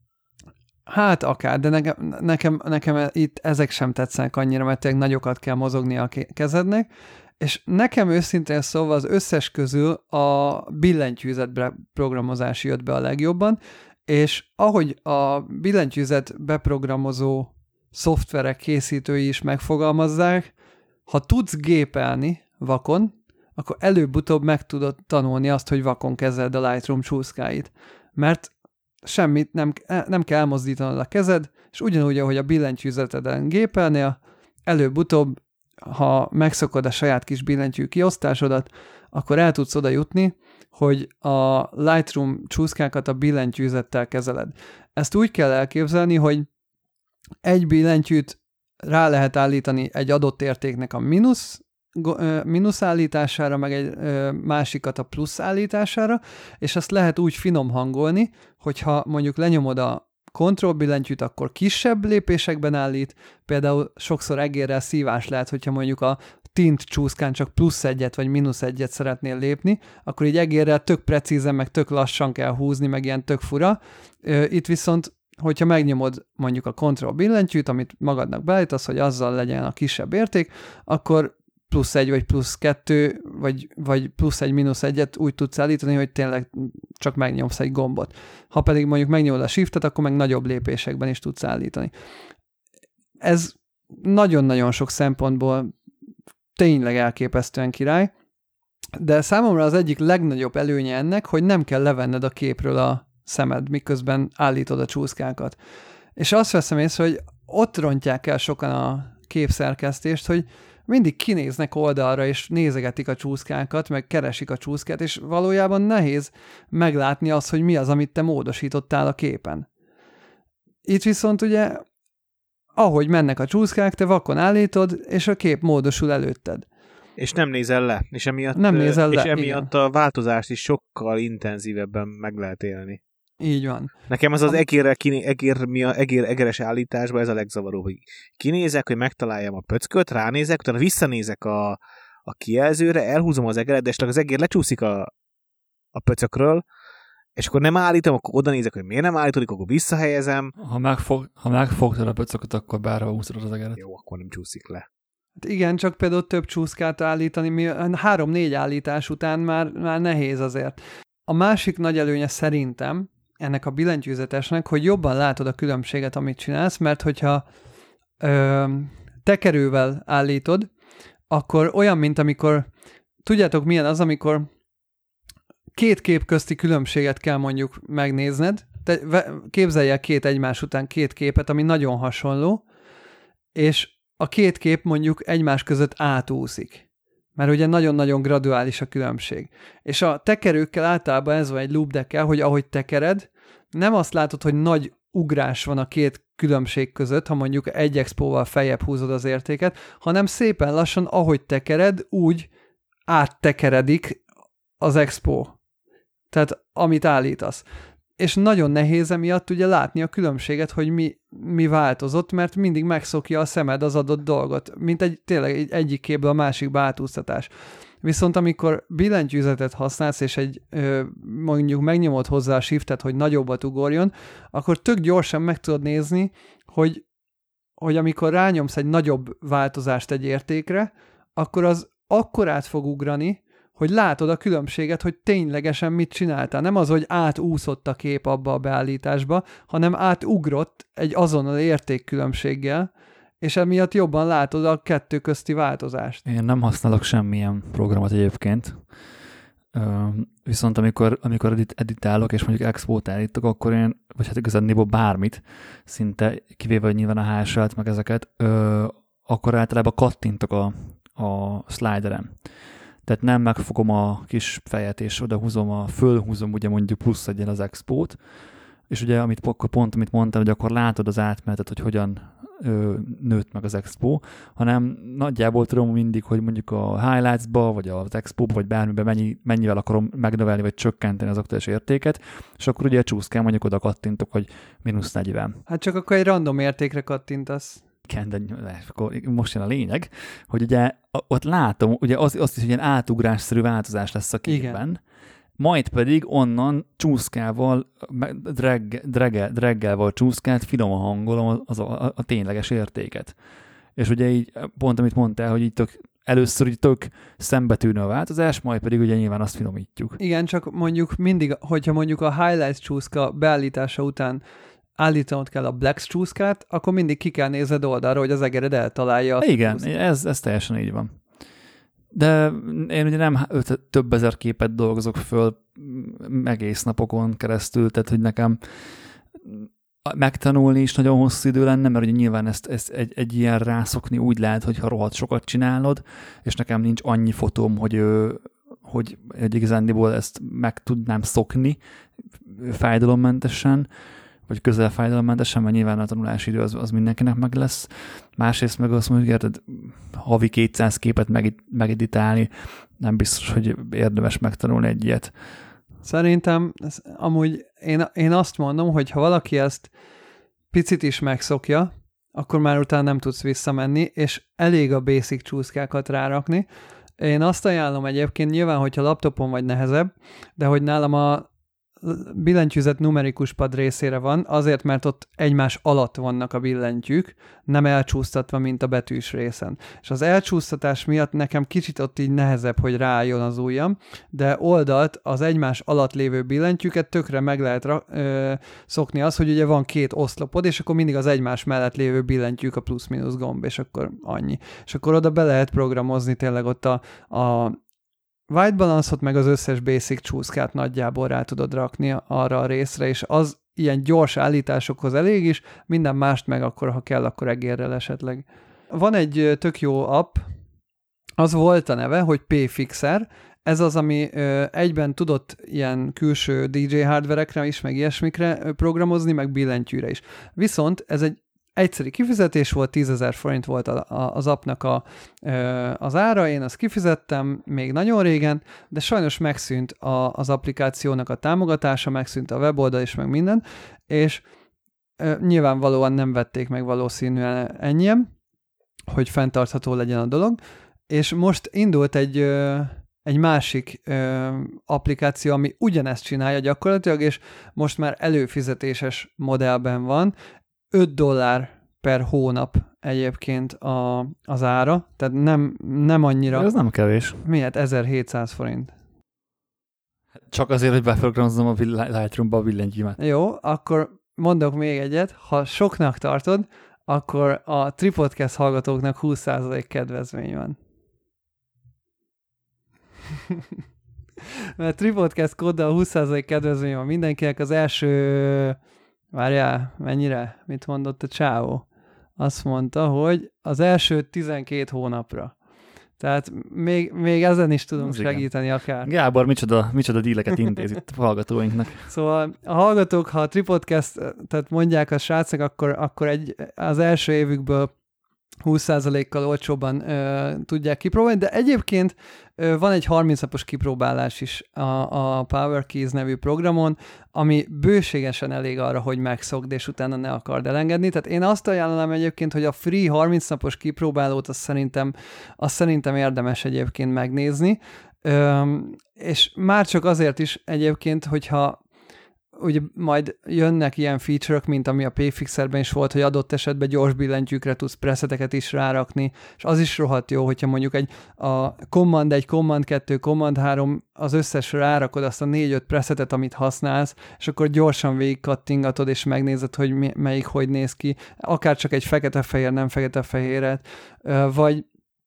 Hát akár, de nekem, nekem, nekem itt ezek sem tetszenek annyira, mert tényleg nagyokat kell mozogni a kezednek, és nekem őszintén szóval az összes közül a billentyűzet programozás jött be a legjobban, és ahogy a billentyűzet beprogramozó szoftverek készítői is megfogalmazzák, ha tudsz gépelni vakon, akkor előbb-utóbb meg tudod tanulni azt, hogy vakon kezeld a Lightroom csúszkáit. Mert semmit nem, nem kell elmozdítanod a kezed, és ugyanúgy, ahogy a billentyűzeteden gépelnél, előbb-utóbb, ha megszokod a saját kis billentyű kiosztásodat, akkor el tudsz oda jutni, hogy a Lightroom csúszkákat a billentyűzettel kezeled. Ezt úgy kell elképzelni, hogy egy billentyűt rá lehet állítani egy adott értéknek a mínusz, mínusz állítására, meg egy másikat a plusz állítására, és azt lehet úgy finom hangolni, hogyha mondjuk lenyomod a kontroll billentyűt, akkor kisebb lépésekben állít, például sokszor egérrel szívás lehet, hogyha mondjuk a tint csúszkán csak plusz egyet vagy mínusz egyet szeretnél lépni, akkor így egérrel tök precízen, meg tök lassan kell húzni, meg ilyen tök fura. Itt viszont, hogyha megnyomod mondjuk a kontroll billentyűt, amit magadnak beállítasz, hogy azzal legyen a kisebb érték, akkor plusz egy, vagy plusz kettő, vagy, vagy plusz egy, mínusz egyet úgy tudsz állítani, hogy tényleg csak megnyomsz egy gombot. Ha pedig mondjuk megnyomod a shiftet, akkor meg nagyobb lépésekben is tudsz állítani. Ez nagyon-nagyon sok szempontból tényleg elképesztően király, de számomra az egyik legnagyobb előnye ennek, hogy nem kell levenned a képről a szemed, miközben állítod a csúszkákat. És azt veszem észre, hogy ott rontják el sokan a képszerkesztést, hogy mindig kinéznek oldalra, és nézegetik a csúszkákat, meg keresik a csúszkát, és valójában nehéz meglátni azt, hogy mi az, amit te módosítottál a képen. Itt viszont ugye, ahogy mennek a csúszkák, te vakon állítod, és a kép módosul előtted. És nem nézel le, és emiatt, nem nézel és le, emiatt a változást is sokkal intenzívebben meg lehet élni. Így van. Nekem az az egérre, kiné, egér, mi a egér, egeres állításban ez a legzavaróbb, hogy kinézek, hogy megtaláljam a pöcköt, ránézek, utána visszanézek a, a kijelzőre, elhúzom az egeret, de esetleg az egér lecsúszik a, a pöcökről, és akkor nem állítom, akkor oda nézek, hogy miért nem állítodik, akkor visszahelyezem. Ha, megfog, ha megfogtad a pöcököt, akkor bárhol húzod az egeret. Jó, akkor nem csúszik le. Igen, csak például több csúszkát állítani, mi három-négy állítás után már, már nehéz azért. A másik nagy előnye szerintem ennek a billentyűzetesnek, hogy jobban látod a különbséget, amit csinálsz, mert hogyha ö, tekerővel állítod, akkor olyan, mint amikor, tudjátok milyen az, amikor két kép közti különbséget kell mondjuk megnézned, te képzelj el két egymás után két képet, ami nagyon hasonló, és a két kép mondjuk egymás között átúszik. Mert ugye nagyon-nagyon graduális a különbség. És a tekerőkkel általában ez van egy loop deckkel, hogy ahogy tekered, nem azt látod, hogy nagy ugrás van a két különbség között, ha mondjuk egy expóval feljebb húzod az értéket, hanem szépen lassan, ahogy tekered, úgy áttekeredik az expó. Tehát amit állítasz. És nagyon nehéz emiatt ugye látni a különbséget, hogy mi, mi változott, mert mindig megszokja a szemed az adott dolgot, mint egy tényleg egy, egyik képből a másikba átúsztatás. Viszont amikor billentyűzetet használsz, és egy ö, mondjuk megnyomod hozzá a shiftet, hogy nagyobbat ugorjon, akkor tök gyorsan meg tudod nézni, hogy, hogy amikor rányomsz egy nagyobb változást egy értékre, akkor az akkor át fog ugrani, hogy látod a különbséget, hogy ténylegesen mit csináltál. Nem az, hogy átúszott a kép abba a beállításba, hanem átugrott egy azonnal értékkülönbséggel, és emiatt jobban látod a kettő közti változást. Én nem használok semmilyen programot egyébként, viszont amikor, amikor edit, editálok, és mondjuk expót állítok, akkor én, vagy hát igazán bármit, szinte kivéve, hogy nyilván a há es el-t, meg ezeket, akkor általában kattintok a, a slideren. Tehát nem megfogom a kis fejet, és odahúzom, a, fölhúzom ugye mondjuk plusz egyen az expót, és ugye amit, akkor pont amit mondtam, hogy akkor látod az átmenetet, hogy hogyan ö, nőtt meg az expó, hanem nagyjából tudom mindig, hogy mondjuk a highlights-ba, vagy az expóba, vagy bármiben mennyi, mennyivel akarom megnövelni, vagy csökkenteni az aktuális értéket, és akkor ugye csúszkán mondjuk oda kattintok, hogy mínusz negyven. Hát csak akkor egy random értékre kattintasz. De akkor most jön a lényeg, hogy ugye ott látom, ugye az, azt is, hogy ilyen átugrásszerű változás lesz a képben, igen. Majd pedig onnan csúszkával, drag, drag, draggával csúszkát finoman hangolom az a, a, a tényleges értéket. És ugye így pont amit mondtál, hogy így tök, először így tök szembetűnő a változás, majd pedig ugye nyilván azt finomítjuk. Igen, csak mondjuk mindig, hogyha mondjuk a highlights csúszka beállítása után állítanod kell a Blacks csúszkát, akkor mindig ki kell nézned oldalra, hogy az egered eltalálja. Igen, ez, ez teljesen így van. De én ugye nem öt, több ezer képet dolgozok föl egész napokon keresztül, tehát hogy nekem megtanulni is nagyon hosszú idő lenne, mert ugye nyilván ezt, ezt egy, egy ilyen rászokni úgy lehet, hogyha rohadt sokat csinálod, és nekem nincs annyi fotóm, hogy, hogy egy igazándiból ezt meg tudnám szokni fájdalommentesen, vagy közel fájdalommentesen, mert nyilván a tanulási idő az, az mindenkinek meg lesz. Másrészt meg azt mondjuk, érted, havi kétszáz képet megeditálni, nem biztos, hogy érdemes megtanulni egy ilyet. Szerintem ez, amúgy én, én azt mondom, hogy ha valaki ezt picit is megszokja, akkor már utána nem tudsz visszamenni, és elég a basic csúszkákat rárakni. Én azt ajánlom egyébként, nyilván, hogyha laptopon vagy nehezebb, de hogy nálam a billentyűzet numerikus pad részére van, azért, mert ott egymás alatt vannak a billentyűk, nem elcsúsztatva, mint a betűs részen. És az elcsúsztatás miatt nekem kicsit ott így nehezebb, hogy rájön az ujjam, de oldalt az egymás alatt lévő billentyűket tökre meg lehet ra- ö, szokni az, hogy ugye van két oszlopod, és akkor mindig az egymás mellett lévő billentyűk a plusz-minusz gomb, és akkor annyi. És akkor oda be lehet programozni tényleg ott a, a white balance-ot meg az összes basic csúszkát nagyjából rá tudod rakni arra a részre, és az ilyen gyors állításokhoz elég is, minden mást meg akkor, ha kell, akkor egérrel esetleg. Van egy tök jó app, az volt a neve, hogy P-Fixer, ez az, ami ö, egyben tudott ilyen külső dé dzsé hardverekre is, meg ilyesmikre programozni, meg billentyűre is. Viszont ez egy egyszeri kifizetés volt, tízezer forint volt a, a, az appnak a, az ára, én azt kifizettem még nagyon régen, de sajnos megszűnt a, az applikációnak a támogatása, megszűnt a weboldal és meg minden, és e, nyilvánvalóan nem vették meg valószínűen ennyien, hogy fenntartható legyen a dolog, és most indult egy, egy másik applikáció, ami ugyanezt csinálja gyakorlatilag, és most már előfizetéses modellben van, öt dollár per hónap egyébként a, az ára, tehát nem, nem annyira... Ez nem kevés. Miért? ezerhétszáz forint. Csak azért, hogy beprogramozom a Lightroom-ba a billentyűmet. Jó, akkor mondok még egyet, ha soknak tartod, akkor a Tripodcast hallgatóknak húsz százalék kedvezmény van. Mert Tripodcast kóddal húsz százalék kedvezmény van mindenkinek, az első... Várjál, mennyire? Mit mondott a csávó? Azt mondta, hogy az első tizenkét hónapra. Tehát még, még ezen is tudunk Ez segíteni igen. akár. Gábor, micsoda, micsoda díleket intéz itt a hallgatóinknak. Szóval a hallgatók, ha a Tripodcast, tehát mondják a srácok, akkor, akkor egy, az első évükből húsz százalékkal olcsóban ö, tudják kipróbálni, de egyébként ö, van egy harminc napos kipróbálás is a, a Power Keys nevű programon, ami bőségesen elég arra, hogy megszokd, és utána ne akard elengedni. Tehát én azt ajánlom egyébként, hogy a free harminc napos kipróbálót azt szerintem, azt szerintem érdemes egyébként megnézni, ö, és már csak azért is egyébként, hogyha ugye majd jönnek ilyen feature-ök, mint ami a Payfixerben is volt, hogy adott esetben gyors billentyűkre tudsz preseteket is rárakni, és az is rohadt jó, hogyha mondjuk egy a Command egy, Command kettő, Command három, az összesre rárakod azt a négy-öt presetet, amit használsz, és akkor gyorsan végig kattingatod, és megnézed, hogy mi, melyik hogy néz ki, akár csak egy fekete-fehér, nem fekete-fehéret, vagy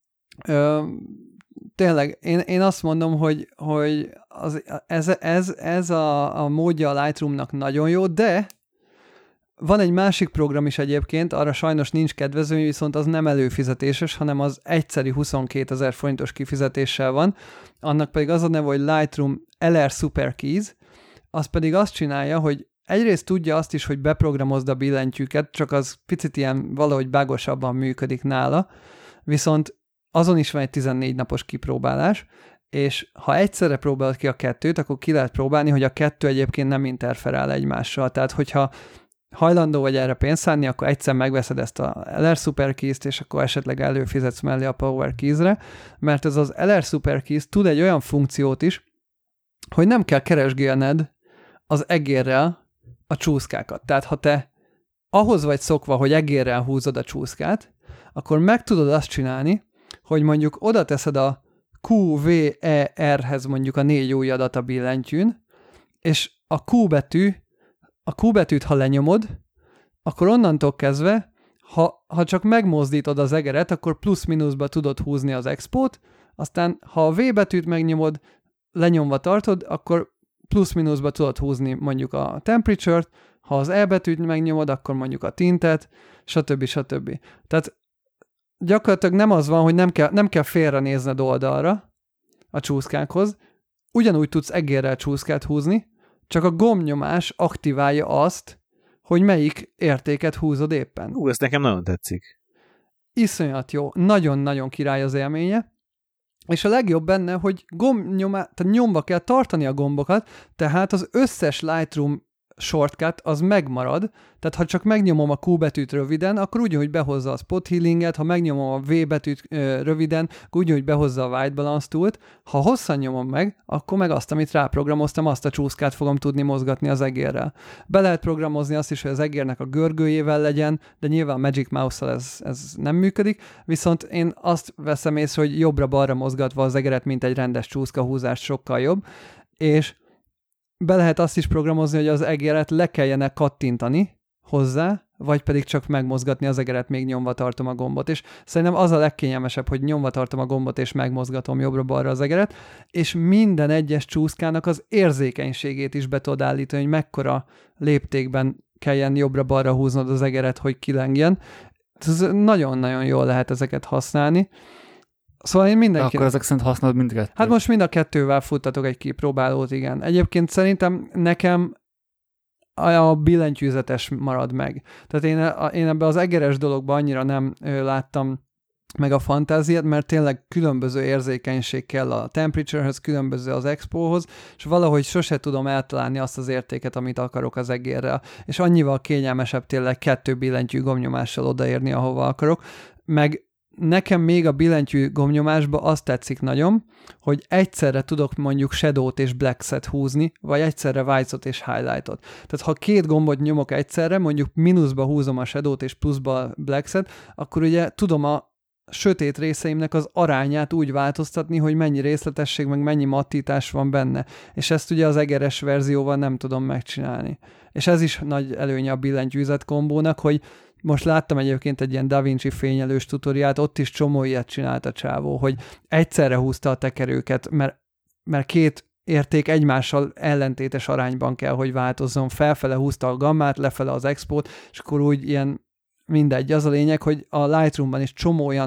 tényleg, én, én azt mondom, hogy, hogy az, ez, ez, ez a, a módja a Lightroomnak nagyon jó, de van egy másik program is egyébként, arra sajnos nincs kedvezmény, viszont az nem előfizetéses, hanem az egyszeri huszonkétezer forintos kifizetéssel van. Annak pedig az a neve, hogy Lightroom el er Super Keys, az pedig azt csinálja, hogy egyrészt tudja azt is, hogy beprogramozd a billentyűket, csak az picit ilyen valahogy bágosabban működik nála, viszont azon is van egy tizennégy napos kipróbálás, és ha egyszerre próbálod ki a kettőt, akkor ki lehet próbálni, hogy a kettő egyébként nem interferál egymással. Tehát, hogyha hajlandó vagy erre pénzt szánni, akkor egyszer megveszed ezt a el er Super Keys-t, és akkor esetleg előfizetsz mellé a Power Keys-re, mert ez az el er Super Keys tud egy olyan funkciót is, hogy nem kell keresgélned az egérrel a csúszkákat. Tehát, ha te ahhoz vagy szokva, hogy egérrel húzod a csúszkát, akkor meg tudod azt csinálni, hogy mondjuk oda teszed a kú vé e er-hez mondjuk a négy ujjadat a billentyűn, és a Q betű, a Q betűt, ha lenyomod, akkor onnantól kezdve, ha, ha csak megmozdítod az egeret, akkor plusz-minuszba tudod húzni az expót, aztán ha a V betűt megnyomod, lenyomva tartod, akkor plusz-minuszba tudod húzni mondjuk a temperature-t, ha az E betűt megnyomod, akkor mondjuk a tintet, stb. stb. Tehát gyakorlatilag nem az van, hogy nem kell, nem kell félrenézned oldalra a csúszkákhoz, ugyanúgy tudsz egérrel csúszkát húzni, csak a gombnyomás aktiválja azt, hogy melyik értéket húzod éppen. Ú, ez nekem nagyon tetszik. Iszonyat jó, nagyon-nagyon király az élménye, és a legjobb benne, hogy gombnyomá, tehát nyomva kell tartani a gombokat, tehát az összes Lightroom shortcut az megmarad, tehát ha csak megnyomom a Q betűt röviden, akkor ugyanúgy behozza a spot healinget, ha megnyomom a V betűt ö, röviden, akkor ugyanúgy behozza a white balance tool-t, ha hosszan nyomom meg, akkor meg azt, amit ráprogramoztam, azt a csúszkát fogom tudni mozgatni az egérrel. Be lehet programozni azt is, hogy az egérnek a görgőjével legyen, de nyilván Magic Mouse-szal ez, ez nem működik, viszont én azt veszem észre, hogy jobbra-balra mozgatva az egeret, mint egy rendes csúszkahúzás sokkal jobb, és be lehet azt is programozni, hogy az egeret le kellene kattintani hozzá, vagy pedig csak megmozgatni az egeret, még nyomva tartom a gombot. És szerintem az a legkényelmesebb, hogy nyomva tartom a gombot, és megmozgatom jobbra-balra az egeret, és minden egyes csúszkának az érzékenységét is be tudod állítani, hogy mekkora léptékben kelljen jobbra-balra húznod az egeret, hogy kilengjen. Ez nagyon-nagyon jól lehet ezeket használni. Szóval én mindenkinek... Akkor ezek szerint használod mind a kettőt? Hát most mind a kettővel futtatok egy kipróbálót, igen. Egyébként szerintem nekem a billentyűzetes marad meg. Tehát én, én ebben az egeres dologban annyira nem ö, láttam meg a fantáziát, mert tényleg különböző érzékenység kell a temperature-höz, különböző az expóhoz, és valahogy sose tudom eltalálni azt az értéket, amit akarok az egérrel. És annyival kényelmesebb tényleg kettő billentyű gombnyomással odaérni, ahova akarok. Meg nekem még a billentyű gombnyomásban azt tetszik nagyon, hogy egyszerre tudok mondjuk shadow-t és black-et húzni, vagy egyszerre white-ot és highlight-ot. Tehát ha két gombot nyomok egyszerre, mondjuk mínuszba húzom a shadow-t és pluszba a black-et, akkor ugye tudom a sötét részeimnek az arányát úgy változtatni, hogy mennyi részletesség, meg mennyi mattítás van benne. És ezt ugye az egeres verzióval nem tudom megcsinálni. És ez is nagy előnye a billentyűzet kombónak, hogy most láttam egyébként egy ilyen DaVinci fényelős tutoriát, ott is csomó ilyet csinált a csávó, hogy egyszerre húzta a tekerőket, mert, mert két érték egymással ellentétes arányban kell, hogy változzon. Felfele húzta a gammát, lefele az expót, és akkor úgy ilyen mindegy. Az a lényeg, hogy a Lightroomban is csomó olyan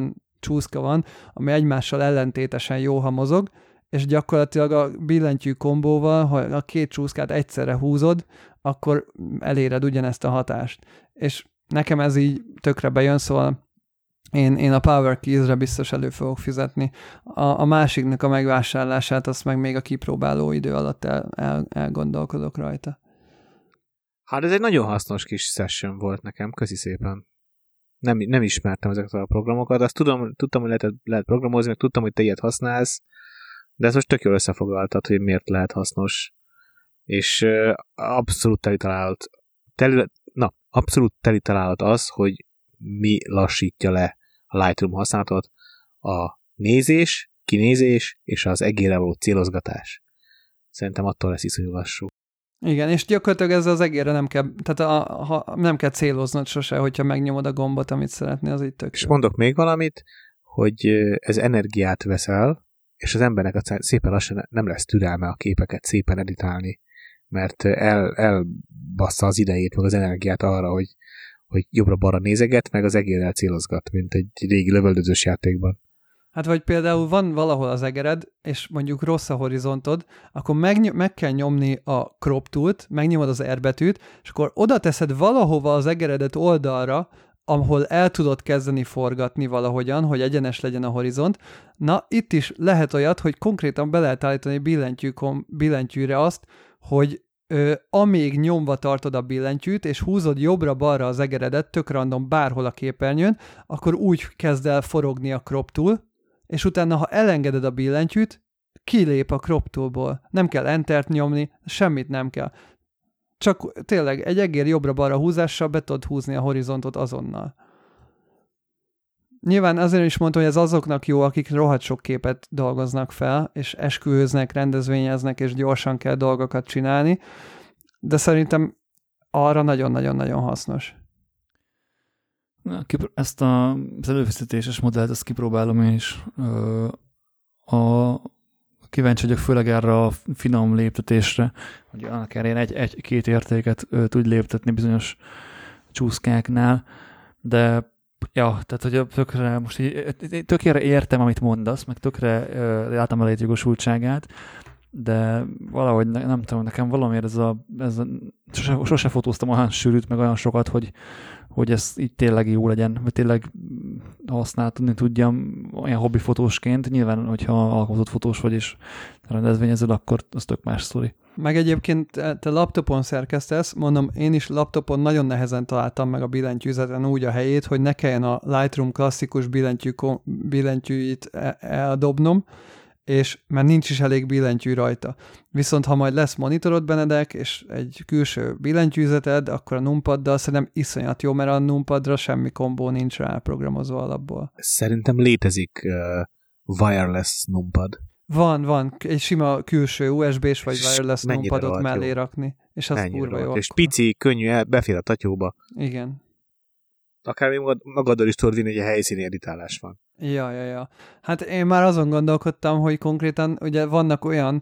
csúszka van, ami egymással ellentétesen jó, ha mozog, és gyakorlatilag a billentyű kombóval, ha a két csúszkát egyszerre húzod, akkor eléred ugyanezt a hatást. És nekem ez így tökre bejön, szóval én, én a Power Keys-re biztos elő fogok fizetni. A, a másiknak a megvásárlását, azt meg még a kipróbáló idő alatt el, el, elgondolkodok rajta. Hát ez egy nagyon hasznos kis session volt nekem, köszi szépen. Nem, nem ismertem ezeket a programokat, azt tudom, tudtam, hogy lehet, lehet programozni, meg tudtam, hogy te ilyet használsz, de ez most tök jól összefoglaltad, hogy miért lehet hasznos. És uh, abszolút teli találat, teli, na, abszolút teli találat az, hogy mi lassítja le a Lightroom használatot, a nézés, kinézés és az egérre való célozgatás. Szerintem attól lesz iszonyú lassú. Igen, és gyakorlatilag ezzel az egérre nem kell, tehát a, ha, nem kell céloznod sose, hogyha megnyomod a gombot, amit szeretnél, az így tök És jó. Mondok még valamit, hogy ez energiát veszel, és az embernek szépen lassan nem lesz türelme a képeket szépen editálni, mert el, elbassza az idejét, meg az energiát arra, hogy, hogy jobbra-balra nézeget, meg az egérrel célozgat, mint egy régi lövöldözős játékban. Hát vagy például van valahol az egered, és mondjuk rossz a horizontod, akkor meg, meg kell nyomni a crop tool-t, megnyomod az R betűt, és akkor oda teszed valahova az egeredet oldalra, ahol el tudod kezdeni forgatni valahogyan, hogy egyenes legyen a horizont. Na, itt is lehet olyat, hogy konkrétan be lehet állítani billentyű, billentyűre azt, hogy ö, amíg nyomva tartod a billentyűt, és húzod jobbra-balra az egeredet, tök random bárhol a képernyőn, akkor úgy kezd el forogni a crop tool, és utána, ha elengeded a billentyűt, kilép a crop toolból. Nem kell entert nyomni, semmit nem kell. Csak tényleg egy egér jobbra-balra húzással be tudod húzni a horizontot azonnal. Nyilván azért is mondtam, hogy ez azoknak jó, akik rohadt sok képet dolgoznak fel, és esküvőznek, rendezvényeznek, és gyorsan kell dolgokat csinálni, de szerintem arra nagyon-nagyon-nagyon hasznos. Ezt a, az előfizetéses modellt, ezt kipróbálom én is. A, kíváncsi vagyok főleg erre a finom léptetésre, hogy annak ellenére egy-két értéket tudj léptetni bizonyos csúszkáknál, de ja, tehát hogy tökre, most így, tökre értem, amit mondasz, meg tökre látom a létjogosultságát, de valahogy ne, nem tudom, nekem valamiért ez a, ez a sose, sose fotóztam olyan sűrűt, meg olyan sokat, hogy, hogy ez így tényleg jó legyen, vagy tényleg használni tudjam olyan hobbifotósként. Nyilván, hogyha alkotott fotós vagy és rendezvényezed, akkor az tök más sztori. Meg egyébként te laptopon szerkesztesz, mondom, én is laptopon nagyon nehezen találtam meg a billentyűzeten úgy a helyét, hogy ne kelljen a Lightroom klasszikus billentyű, billentyűit eldobnom, és mert nincs is elég billentyű rajta. Viszont ha majd lesz monitorod, Benedek, és egy külső billentyűzeted, akkor a numpaddal szerintem iszonyat jó, mert a numpadra semmi kombó nincs rá programozva alapból. Szerintem létezik uh, wireless numpad. Van, van. Egy sima külső u es bé-s vagy wireless numpadot mellé jó. rakni. És az kurva jó. És pici, könnyű, befér a tatyóba. Igen. Akár még magad, magaddal is tudod vinni, hogy a helyszíni editálás van. Ja, ja, ja. Hát én már azon gondolkodtam, hogy konkrétan ugye vannak olyan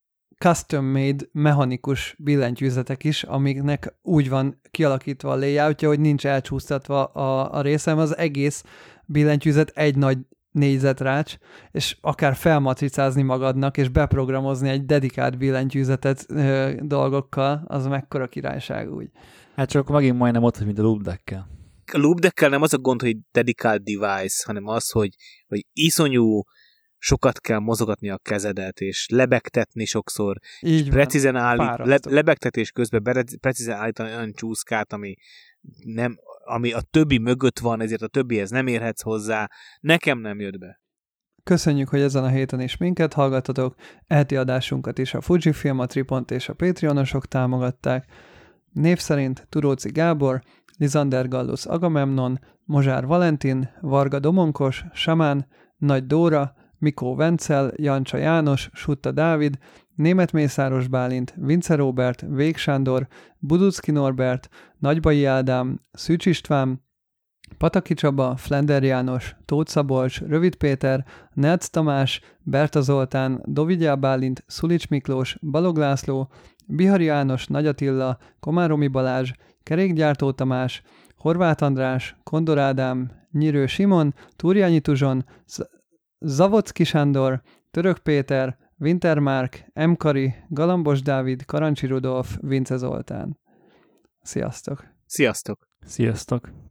custom-made mechanikus billentyűzetek is, amiknek úgy van kialakítva a layoutja, hogy nincs elcsúsztatva a, a részem, az egész billentyűzet egy nagy négyzetrács, és akár felmatricázni magadnak, és beprogramozni egy dedikált billentyűzetet ö, dolgokkal, az mekkora királyság úgy. Hát csak megint majdnem ott, mint a Loop Deck-kel. A Loop Deck-kel nem az a gond, hogy dedikált device, hanem az, hogy, hogy iszonyú sokat kell mozogatni a kezedet, és lebegtetni sokszor, így és precízen állít, le, lebegtetés közben be, precízen állítani olyan csúszkát, ami, nem, ami a többi mögött van, ezért a többihez nem érhetsz hozzá. Nekem nem jött be. Köszönjük, hogy ezen a héten is minket hallgattatok. Eheti adásunkat is a Fujifilm, a Tripont és a Patreonosok támogatták. Név szerint Turóci Gábor, Lizander Gallus Agamemnon, Mozsár Valentin, Varga Domonkos, Samán, Nagy Dóra, Mikó Vencel, Jancsa János, Sutta Dávid, Németh Mészáros Bálint, Vince Róbert, Vég Sándor, Buducki Norbert, Nagybai Ádám, Szűcs István, Pataki Csaba, Flender János, Tóth Szabolcs, Rövid Péter, Nelc Tamás, Berta Zoltán, Dovigyá Bálint, Szulics Miklós, Balog László, Bihari János, Nagy Attila, Komáromi Balázs, Kerékgyártó Tamás, Horváth András, Kondor Ádám, Nyírő Simon, Túrjányi Tuzson, Zavocki Sándor, Török Péter, Wintermark, M. Kari, Galambos Dávid, Karancsi Rudolf, Vince Zoltán. Sziasztok! Sziasztok! Sziasztok!